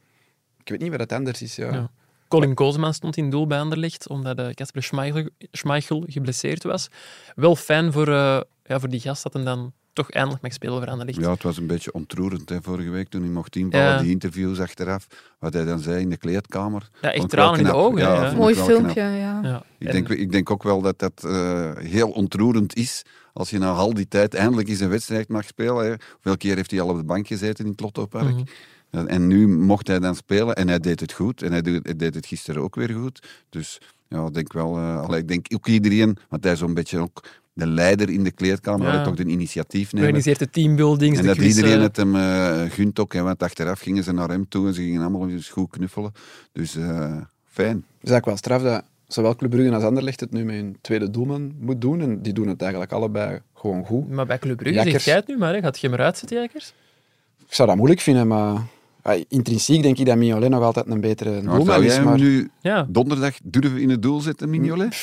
ik weet niet wat het anders is. Ja. Ja. Colin Kozeman stond in doel bij Anderlecht, omdat uh, Kasper Schmeichel, Schmeichel geblesseerd was. Wel fijn voor, uh, ja, voor die gast dat hij dan toch eindelijk mag spelen voor Anderlecht. Ja, het was een beetje ontroerend hè, vorige week toen hij mocht inballen, Ja. die interviews achteraf, wat hij dan zei in de kleedkamer. Ja, echt Vond ik wel tranen in de knap. ogen. Ja, hè, vond ja. ik Mooi wel filmpje, knap. ja. Ja. Ik En- denk, ik denk ook wel dat dat uh, heel ontroerend is als je na al die tijd eindelijk eens een wedstrijd mag spelen. Hè. Hoeveel keer heeft hij al op de bank gezeten in het Lottopark? Mhm. En nu mocht hij dan spelen en hij deed het goed. En hij deed, hij deed het gisteren ook weer goed. Dus ja, ik denk wel... Uh, allee, ik denk ook iedereen, want hij is zo'n beetje ook de leider in de kleedkamer, Ja. hij toch de initiatief nemen. Organiseert de teambuildings, En de dat quizzen. iedereen het hem uh, gunt ook. Hè, want achteraf gingen ze naar hem toe en ze gingen allemaal eens goed knuffelen. Dus uh, fijn. Het is eigenlijk wel straf dat zowel Club Brugge als Anderlecht het nu met hun tweede doelman moet doen. En die doen het eigenlijk allebei gewoon goed. Maar bij Club Brugge Jakkers. zeg jij het nu maar, hè? Gaat je hem eruit zetten, Jakkers? Ik zou dat moeilijk vinden, maar ja, intrinsiek denk ik dat Mignolet nog altijd een betere Maar doelman zou is. jij hem Maar nu Ja. donderdag durven in het doel zetten, Mignolet?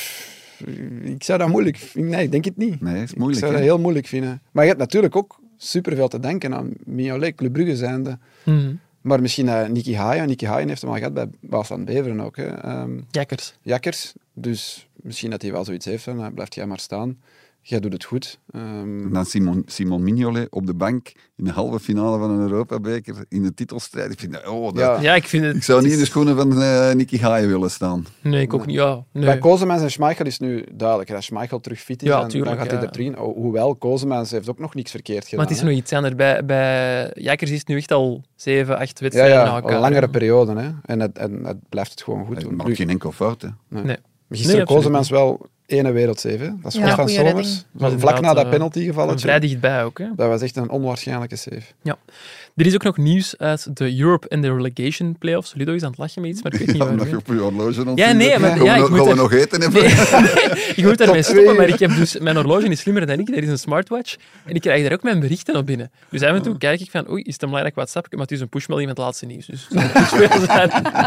ik zou dat moeilijk vinden. Nee, ik denk het niet. Nee, is Ik moeilijk. zou hè? dat heel moeilijk vinden. Maar je hebt natuurlijk ook superveel te denken aan Mignolet, Club Brugge zijnde. Mhm. Maar misschien uh, Nicky Haaien. Nicky Haaien heeft hem al gehad bij Waasland Beveren ook. Hè. Um, Jakkers. Jakkers. Dus misschien dat hij wel zoiets heeft van, uh, blijft jij maar staan. jij doet het goed. Um... En dan Simon, Simon Mignolet op de bank in de halve finale van een Europa-beker in de titelstrijd. Ik, vind dat, oh, dat, ja. Ja, ik, vind het, ik zou niet is... in de schoenen van uh, Nicky Haaien willen staan. Nee, ik ook niet. Ja, nee. Bij Kozemans en Schmeichel is nu duidelijk. Als Schmeichel terug fit is, ja, dan, tuurlijk, dan gaat ja. hij er terug in. Hoewel, Kozemans heeft ook nog niks verkeerd gedaan. Maar het is hè? nog iets anders. Bij, bij Jakkers is het nu echt al zeven, acht wedstrijden ja, ja, na elkaar. een langere hè. periode. Hè? En, het, en het blijft het gewoon goed Hij doen. maakt Nu, geen enkel fout. Hè. Nee. nee. Gisteren nee, Kozemans wel ene wereldsave. Dat is Ja, van goeie Somers. Was Vlak na dat uh, penaltygeval. vrij dichtbij ook. Hè? Dat was echt een onwaarschijnlijke save. Ja. Er is ook nog nieuws uit de Europe and the Relegation Playoffs. Ludo is aan het lachen met iets, maar ik weet niet Ja, waar. omdat je op je horloge aan Ja, het nee, zien maar bent. ja, Gaan ik we, moet gaan we er- nog eten even? Nee, ik moet daarmee Tot stoppen, twee maar uur. ik heb dus... Mijn horloge is slimmer dan ik, er is een smartwatch. En ik krijg daar ook mijn berichten op binnen. Dus af en toe kijk ik van, oei, is het een belangrijk WhatsApp? Maar het is een pushmelding met het laatste nieuws. Dus het zou niet veel zijn.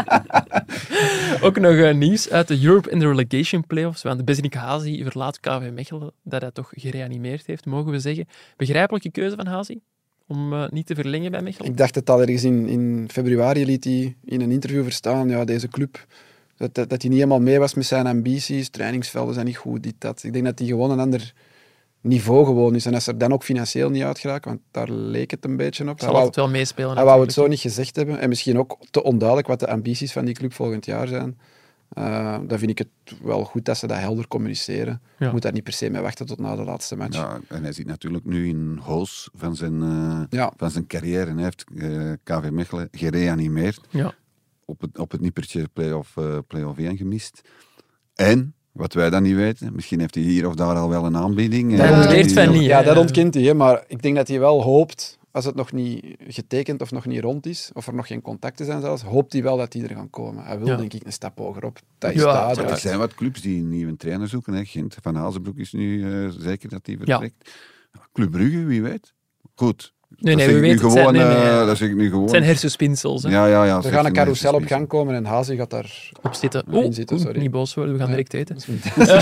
Ook nog uh, nieuws uit de Europe and the Relegation Playoffs. Want de Besnik Hazi verlaat K V Mechelen, dat hij toch gereanimeerd heeft, mogen we zeggen. Begrijpelijke keuze van Hazi? Om uh, niet te verlengen bij Mechelen? Ik dacht het al ergens in, in februari liet hij in een interview verstaan, ja, deze club, dat, dat, dat hij niet helemaal mee was met zijn ambities, trainingsvelden zijn niet goed, dit, dat. Ik denk dat hij gewoon een ander niveau gewoon is. En als er dan ook financieel niet uitgeraakt, want daar leek het een beetje op. Zal Hij wou, altijd wel meespelen. hij wou het zo natuurlijk. niet gezegd hebben. En misschien ook te onduidelijk wat de ambities van die club volgend jaar zijn. Uh, dan vind ik het wel goed dat ze dat helder communiceren. Je Ja. moet daar niet per se mee wachten tot na de laatste match. Ja, en hij zit natuurlijk nu in hoos van zijn, uh, Ja. van zijn carrière. Hij heeft uh, K V Mechelen gereanimeerd. Ja. Op het, op het nippertje play-off, uh, play-off één gemist. En, wat wij dan niet weten, misschien heeft hij hier of daar al wel een aanbieding. Dat Uh, ontkeert die- van niet. Ja, hè. dat ontkent hij. Hè, maar ik denk dat hij wel hoopt, als het nog niet getekend of nog niet rond is, of er nog geen contacten zijn zelfs, hoopt hij wel dat die er gaan komen. Hij wil Ja. denk ik een stap hogerop. Dat is Ja, daar. Maar er zijn wat clubs die een nieuwe trainer zoeken. Hè. Gent van Hazenbroek is nu uh, zeker dat hij vertrekt. Club Brugge, wie weet. Goed. Nee, dat nee, zeg we ik nu weten het. gewoon, zijn- nee, nee, uh, dat zeg ik nu gewoon. Het zijn hersenspinsels. Hè. Ja, ja, ja. Er zeg gaat een je carousel mij, op gang komen en Hazi gaat daar... Op zitten. Erin Oh, zitten, oeh, sorry. niet boos worden, we gaan Nee. direct eten.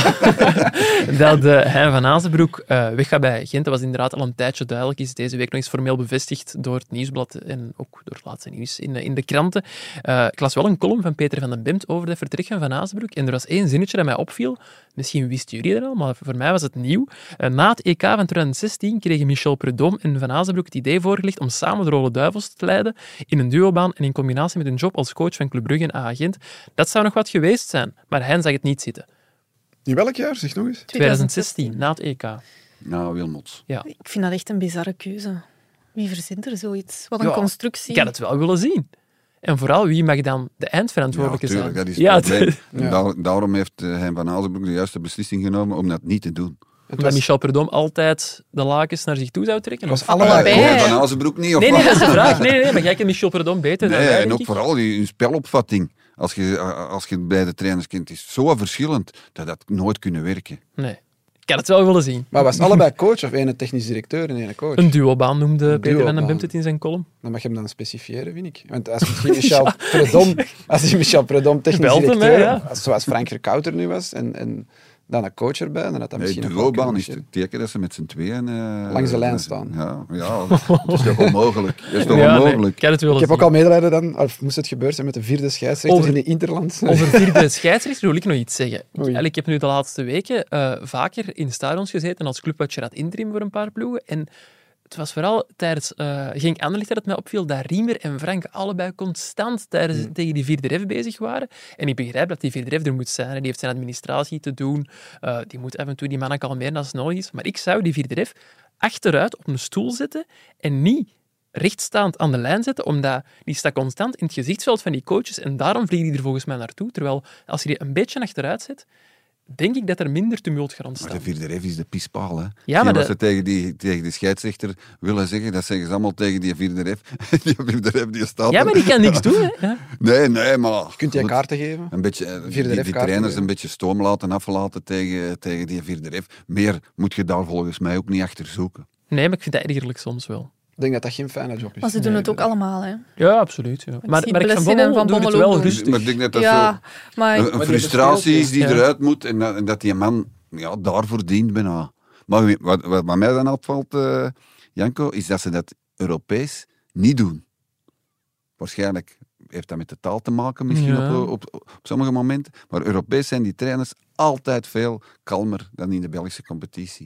Dat uh, Hein van Azenbroek uh, weggaat bij Gent, dat was inderdaad al een tijdje duidelijk. Is deze week nog eens formeel bevestigd door het Nieuwsblad en ook door het laatste nieuws in, in de kranten. Uh, ik las wel een column van Peter van den Bemt over het vertrek van Van Azenbroek en er was één zinnetje dat mij opviel. Misschien wisten jullie dat al, maar voor mij was het nieuw. Uh, na het E K van twintig zestien kregen Michel Prudhomme en Van Azenbroek het idee voorgelegd om samen de Rode Duivels te leiden in een duobaan en in combinatie met een job als coach van Club Brugge en A Gent. Dat zou nog wat geweest zijn, maar Hein zag het niet zitten. In welk jaar? Zeg nog eens. twintig zestien, na het E K. Nou, Wilmots. Ja. Ik vind dat echt een bizarre keuze. Wie verzint er zoiets? Wat een Ja, constructie. Ik had het wel willen zien. En vooral, wie mag dan de Ja, eindverantwoordelijke tuurlijk, zijn? dat is het ja, probleem. het- En Ja. daar- daarom heeft uh, Hein van Azenbroek de juiste beslissing genomen om dat niet te doen. Het omdat was, Michel Prudhomme altijd de lakens naar zich toe zou trekken. was Of- allebei. Allebei. Hein hè? van Azenbroek niet, of Nee, nee, wat? dat is de vraag. Nee, nee, nee, maar jij kent Michel Prudhomme beter dan Nee, wij, en denk ook ik. vooral die, die spelopvatting. Als je, als je bij de trainers kent, is zo verschillend dat dat nooit kunnen werken. Nee. Ik had het wel willen zien. maar was allebei coach of één technisch directeur en één coach? Een duobaan noemde Een Peter van den duobaan. Bemt het in zijn column. Dan mag je hem dan specifiëren, vind ik. Want als misschien Michel Prudhomme, als die Michel Prudhomme technisch Belt hem, directeur, hè, ja. als- zoals Frank Verkouter nu was, en, en dan een coach erbij, dan had dat Nee, misschien de nog wel kunnen loopbaan is het marcheren. teken dat ze met z'n tweeën... uh, Langs de lijn staan. Ja, ja, dat is toch onmogelijk. Dat is toch Ja, nee, onmogelijk. ik had het willen Ik heb zien. ook al medelijden dan, of moest het gebeurd zijn met de vierde scheidsrechter Over- in de Interland. Over vierde scheidsrechter wil ik nog iets zeggen. Oei. Ik heb nu de laatste weken uh, vaker in stadions gezeten als clubwatcher ad interim voor een paar ploegen. En het was vooral tijdens uh, Genk Anderlecht dat het mij opviel dat Riemer en Frank allebei constant tijdens, Hmm. tegen die vierde ref bezig waren. En ik begrijp dat die vierde ref er moet zijn. Hè. Die heeft zijn administratie te doen. Uh, die moet af en toe die mannen kalmeren als het nodig is. Maar ik zou die vierde ref achteruit op een stoel zetten en niet rechtstaand aan de lijn zetten, omdat die staat constant in het gezichtsveld van die coaches en daarom vliegen die er volgens mij naartoe. Terwijl, als je die een beetje achteruit zet, denk ik dat er minder tumult gaat Maar ontstaan. de vierde ref is de pispaal, hè. Ja, maar Zie de- wat ze tegen, die, tegen de scheidsrechter willen zeggen, dat zeggen ze allemaal tegen die vierde ref. Die vierde ref die staat Ja, er. maar die kan niks doen. Hè. Ja. Nee, nee, maar... Kunt je goed, kaarten geven? Een beetje, eh, die, Vierde die ref kaarten trainers geven? een beetje stoom laten aflaten tegen, tegen die vierde ref. Meer moet je daar volgens mij ook niet achter zoeken. Nee, maar ik vind dat ergerlijk soms wel. Ik denk dat dat geen fijne job is. Maar ze doen Nee, het ook nee. allemaal. Hè. Ja, absoluut. Ja. Maar, zie maar ik van Blessing en Bommel Van doe het Bommel wel ook doen. rustig. Maar ik denk dat dat Ja, maar zo een, een die frustratie is die bespeelt, ja. eruit moet en dat, en dat die man ja, daarvoor dient bijna. Maar wie- wat, wat, wat mij dan opvalt, uh, Janko, is dat ze dat Europees niet doen. Waarschijnlijk heeft dat met de taal te maken, misschien Ja. op, op, op sommige momenten. Maar Europees zijn die trainers altijd veel kalmer dan in de Belgische competitie.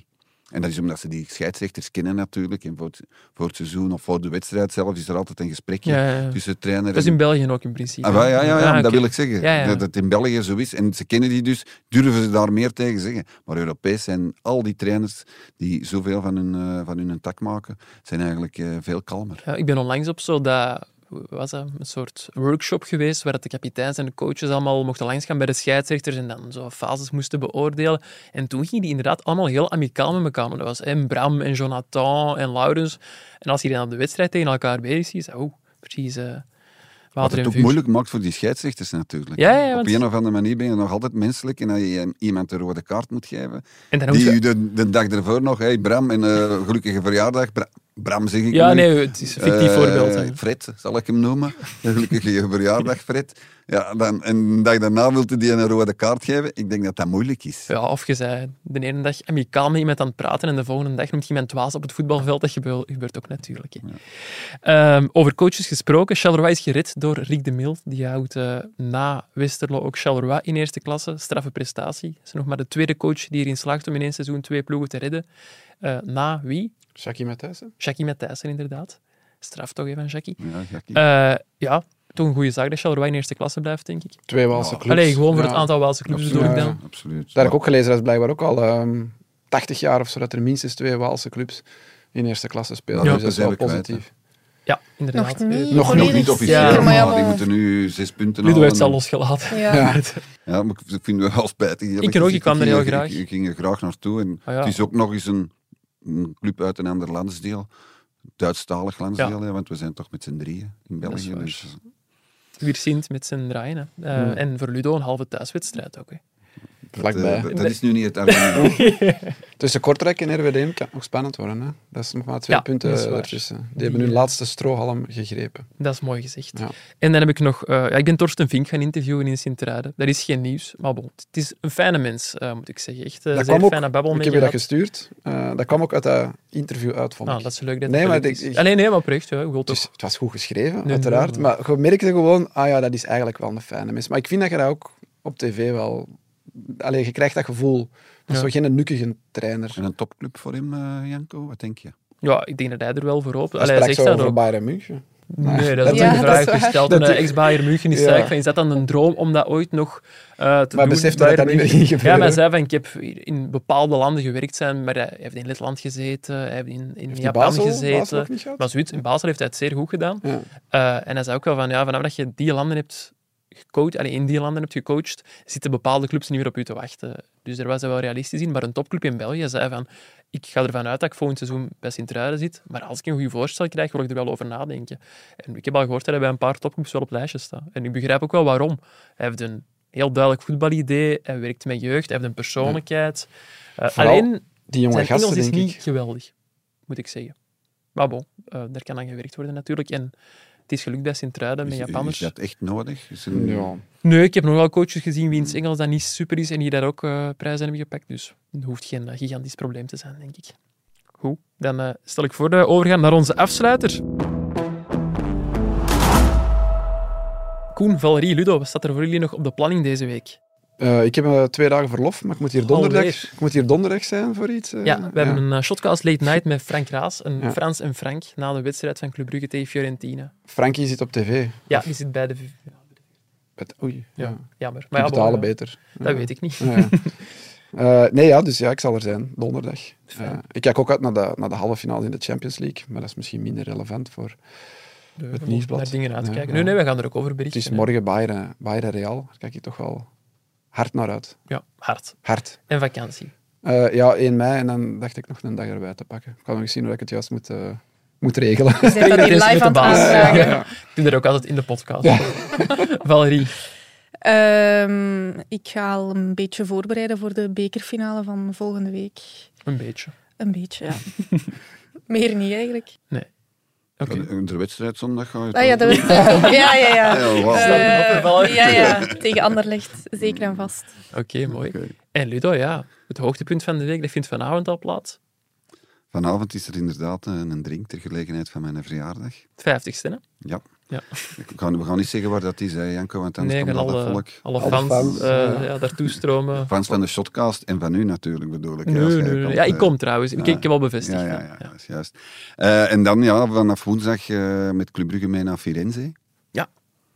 En dat is omdat ze die scheidsrechters kennen natuurlijk. En voor het, voor het seizoen of voor de wedstrijd zelf is er altijd een gesprekje ja, ja. tussen de trainer en... Dat is in België ook in principe. Ah, ja, ja, ja, ah, ja okay. dat wil ik zeggen. Ja, ja. Dat het in België zo is. En ze kennen die dus, durven ze daar meer tegen zeggen. Maar Europees zijn al die trainers die zoveel van hun, uh, van hun tak maken, zijn eigenlijk uh, veel kalmer. Ja, ik ben onlangs op zo dat... was dat, een soort workshop geweest waar de kapiteins en de coaches allemaal mochten langsgaan bij de scheidsrechters en dan zo fases moesten beoordelen. En toen gingen die inderdaad allemaal heel amicaal met elkaar. Dat was hè, Bram en Jonathan en Laurens. En als je dan op de wedstrijd tegen elkaar bezig ziet, oh, precies... Uh, Wat het ook vuur. moeilijk maakt voor die scheidsrechters natuurlijk. Ja, ja, Op want... een of andere manier ben je nog altijd menselijk en dat je iemand een rode kaart moet geven. En dan die je... u de, de dag ervoor nog, hey Bram, en uh, gelukkige verjaardag... Bra Bram, zeg ik Ja, nu. nee, het is een fictief uh, voorbeeld. Hè. Fred, zal ik hem noemen. Gelukkige verjaardag, Fred. Ja, dan, en een dag daarna wilt hij die een rode kaart geven. Ik denk dat dat moeilijk is. Ja, of je zei de ene dag amicaal met iemand aan het praten en de volgende dag noemt je iemand dwaas op het voetbalveld. Dat gebeurt, gebeurt ook natuurlijk. Ja. Um, over coaches gesproken. Charleroi is gered door Rick de Mil. Die houdt uh, na Westerlo ook Charleroi in eerste klasse. Straffe prestatie. Hij is nog maar de tweede coach die erin slaagt om in één seizoen twee ploegen te redden. Uh, na wie? Jackie Matthijssen. Jackie Matthijssen, inderdaad. Straf toch even, Jackie. Ja, Jackie. Uh, ja, toch een goede zaak dat Charleroi in eerste klasse blijft, denk ik. Twee Waalse clubs. Allee, gewoon voor ja. het aantal Waalse clubs bedoel ik dan. Ja, absoluut. Dat heb ik ook gelezen, dat is blijkbaar ook al um, tachtig jaar of zo, dat er minstens twee Waalse clubs in eerste klasse spelen. Ja, dus dat is wel positief. Kwijt, ja, inderdaad. Nog niet, nog, nog niet officieel, ja, maar, maar, ja, maar die maar... moeten nu zes punten Ludo halen. heeft het al losgelaten. Ja. Ja. Ja, maar ik vind het wel spijtig. Ik ook, ik kwam er heel graag. Ik, ik ging er graag naartoe. En ah, ja. Het is ook nog eens een, een club uit een ander landsdeel. Duitsstalig landsdeel, ja. Ja, want we zijn toch met z'n drieën in België. Dus. Weer Sint met zijn draaien. Uh, hmm. En voor Ludo een halve thuiswedstrijd ook. Hè. Vlakbij. Dat, uh, dat is nu niet het argument. Tussen Kortrijk en R W D M kan nog spannend worden. Hè? Dat is nog maar twee ja, punten ertussen. Die hebben hun laatste strohalm gegrepen. Dat is mooi gezegd. Ja. En dan heb ik nog... Uh, ja, ik ben Torsten Vink gaan interviewen in Sint-Truiden. Dat is geen nieuws, maar bon, het is een fijne mens, uh, moet ik zeggen. Echt uh, dat zeer ook, fijne babbel. Ik heb je dat gestuurd. Uh, dat kwam ook uit dat interview uit, vond ik. Ah, dat is leuk dat nee, het maar is. Ik, Allee, nee, maar oprecht. Ja, het, is, het was goed geschreven, nee, uiteraard. Nee, nee. Maar je merkte gewoon, ah ja, dat is eigenlijk wel een fijne mens. Maar ik vind dat je dat ook op tv wel... Allee, je krijgt dat gevoel. Dat is ja. zo geen nukkige trainer. En een topclub voor hem, uh, Janko? Wat denk je? Ja, ik denk dat hij er wel voor open... Hij spreekt zo over Bayern München. Nee, dat is ja, een vraag gesteld. Een ex-Bayern München is ja. van, is dat dan een droom om dat ooit nog uh, te maar doen? Maar beseft dat dat niet meer ging gebeuren? Ja, maar hij zei van, ik heb in bepaalde landen gewerkt zijn, maar hij heeft in Letland gezeten, hij heeft in, in heeft Japan Basel, gezeten. Basel maar zoiets, in Basel heeft hij het zeer goed gedaan. Ja. Uh, en hij zei ook wel van, ja, vanaf dat je die landen hebt gecoacht, allee, in die landen hebt gecoacht, zitten bepaalde clubs niet meer op u te wachten. Dus daar was hij wel realistisch in. Maar een topclub in België zei van, ik ga ervan uit dat ik volgend seizoen bij Sint-Truiden zit, maar als ik een goede voorstel krijg, wil ik er wel over nadenken. En ik heb al gehoord dat hij bij een paar topclubs wel op lijstjes staat. En ik begrijp ook wel waarom. Hij heeft een heel duidelijk voetbalidee, hij werkt met jeugd, hij heeft een persoonlijkheid. Uh, alleen, die jonge zijn gasten, Engels is denk niet ik. geweldig, moet ik zeggen. Maar bon, uh, daar kan aan gewerkt worden natuurlijk. En het is gelukt bij Sint-Truiden met Japanners. Is dat echt nodig? Is een... ja. Nee, ik heb nog wel coaches gezien wiens Engels dat niet super is en die daar ook uh, prijzen hebben gepakt. Dus het hoeft geen uh, gigantisch probleem te zijn, denk ik. Goed, dan uh, stel ik voor dat we overgaan naar onze afsluiter. Koen, Valerie, Ludo, wat staat er voor jullie nog op de planning deze week? Uh, ik heb uh, twee dagen verlof, maar ik moet hier donderdag, ik moet hier donderdag zijn voor iets. Uh, ja, we ja. hebben een uh, shotcast late night met Frank Raas, een ja. Frans en Frank, na de wedstrijd van Club Brugge tegen Fiorentina. Frankie zit op tv. Ja, die zit bij de... Het, oei, ja. ja. Jammer. Maar ja, betalen bon, beter. Dat ja. weet ik niet. Ja. uh, nee, ja, dus ja, ik zal er zijn, donderdag. Uh, ik kijk ook uit naar de, naar de halve finale in de Champions League, maar dat is misschien minder relevant voor de, het nieuwsblad. Naar dingen uitkijken. Ja, nee, nee, ja. we gaan er ook over berichten. Het is morgen Bayern, Bayern Real, daar kijk je toch wel hard naar uit. Ja, hard. Hard. En vakantie. Uh, ja, één mei en dan dacht ik nog een dag erbij te pakken. Ik kan nog eens zien hoe ik het juist moet, uh, moet regelen. Je bent dat hier live aan het aanvragen. Ja, ja. Ik doe dat ook altijd in de podcast. Ja. Valerie? Um, ik ga al een beetje voorbereiden voor de bekerfinale van volgende week. Een beetje? Een beetje, ja. Meer niet eigenlijk. Nee. Okay. De, de wedstrijd zondag ga je ah, ja, de wedstrijd. Ja, ja, ja. Ja, wow. uh, ja, ja. Tegen Anderlecht, zeker en vast. Oké, okay, mooi. Okay. En Ludo, ja, het hoogtepunt van de week, dat vindt vanavond al plaats. Vanavond is er inderdaad een drink ter gelegenheid van mijn verjaardag. Het vijftigste, hè? Ja. Ja. We, gaan, we gaan niet zeggen waar dat is, hè, Janko, want anders Nee, komt gaan al dat alle, volk. alle Alle fans, fans, eh, ja. ja, daartoe stromen. Fans van de Shotcast en van u natuurlijk, bedoel ik. hè, Nee, als nee, jij nee. komt, Ja, ik eh. kom trouwens. Ik, ja. ik heb al bevestigd. Ja, ja, ja. ja, Ja. dat is juist. Uh, en dan ja, vanaf woensdag uh, met Club Brugge mee naar Firenze. Ja.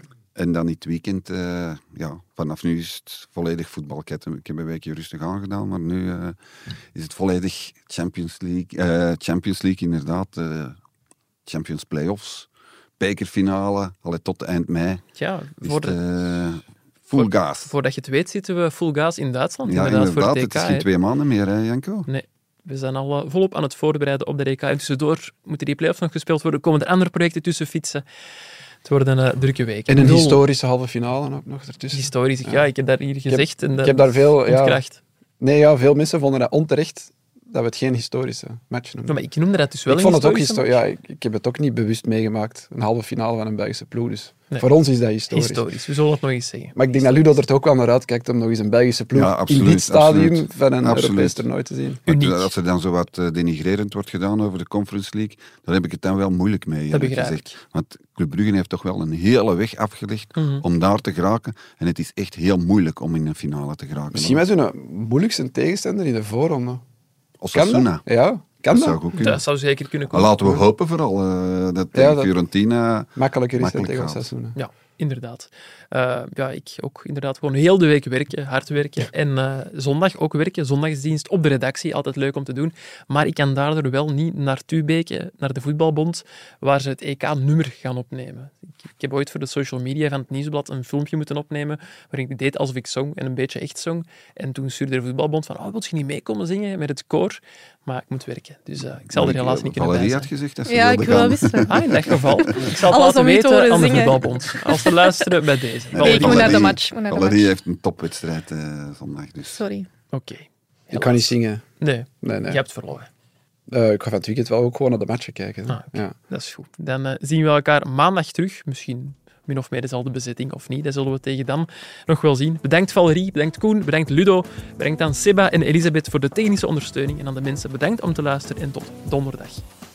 En dan dit weekend, uh, ja, vanaf nu is het volledig voetbal. Ik heb, ik heb een weekje rustig aangedaan, maar nu uh, is het volledig Champions League. Uh, Champions League inderdaad, uh, Champions Playoffs, bekerfinale, allee, tot eind mei. Ja, Is voor het, de, uh, full gas. voordat je het weet zitten we full gas in Duitsland. Ja, inderdaad, inderdaad, voor het het E K. is geen hè. twee maanden meer, hè, Janko? Nee, we zijn al uh, volop aan het voorbereiden op de E K. En tussendoor moeten die play-offs nog gespeeld worden. Komen er andere projecten tussen fietsen. Het worden uh, drukke weken. En een Nul historische halve finale ook nog ertussen. Historisch. Ja. ja, ik heb daar hier gezegd. en Ik dat heb daar veel... Ja, ontkracht. nee, ja, veel mensen vonden dat onterecht dat we het geen historische match Ja, noemden. maar ik noemde dat dus wel Ik een vond het ook historische historisch. Ja, ik, ik heb het ook niet bewust meegemaakt. Een halve finale van een Belgische ploeg. Dus Nee. voor ons is dat match. historisch. Historisch, we zullen het nog eens zeggen. Maar ik denk dat Ludo er toch ook wel naar uitkijkt om nog eens een Belgische ploeg Ja, absoluut, in dit stadium absoluut. van een Absoluut. Europees toernooi te zien. Uniek. Maar als er dan zo wat uh, denigrerend wordt gedaan over de Conference League, dan heb ik het dan wel moeilijk mee, Dat eerlijk begrijp gezegd. ik. Want Club Brugge heeft toch wel een hele weg afgelegd Mhm. om daar te geraken. En het is echt heel moeilijk om in een finale te geraken. Misschien met zo'n moeilijkste tegenstander in de voorronde. Kan Osasuna. dat? Ja, kan Dat dat? zou goed kunnen. Dat zou zeker kunnen Maar komen. laten we hopen vooral uh, dat Ja, tegen dat- Fiorentina... Makkelijker is Makkelijk het tegen gaat. Osasuna. Ja, inderdaad. Uh, ja, ik ook inderdaad gewoon heel de week werken, hard werken. En uh, zondag ook werken, zondagsdienst op de redactie, altijd leuk om te doen. Maar ik kan daardoor wel niet naartoe beken, naar de voetbalbond, waar ze het E K-nummer gaan opnemen. Ik, ik heb ooit voor de social media van het Nieuwsblad een filmpje moeten opnemen, waarin ik deed alsof ik zong en een beetje echt zong. En toen stuurde de voetbalbond van, oh, wil je niet meekomen zingen met het koor? Maar ik moet werken, dus uh, ik zal er helaas niet kunnen bij Valerie zijn. had gezegd dat ze Ja, ik wilde wil wel gaan. wisselen. Ah, in dat geval. Ik zal het Alles laten om u te weten horen aan de zingen. voetbalbond. Als ze luisteren, bij deze. Nee, Nee, ik moet naar de Valerie- match. ik moet naar de Valerie match. heeft een topwedstrijd uh, zondag. Dus. Sorry. Oké. Ik kan niet zingen. Nee, Nee, nee. je hebt verloren. Uh, ik ga van het weekend wel ook gewoon naar de matchen kijken. Ah, oké. Ja. Dat is goed. Dan uh, zien we elkaar maandag terug. Misschien min of meer dezelfde bezetting of niet. Dat zullen we tegen dan nog wel zien. Bedankt Valerie, bedankt Koen, bedankt Ludo, bedankt aan Seba en Elisabeth voor de technische ondersteuning. En aan de mensen bedankt om te luisteren en tot donderdag.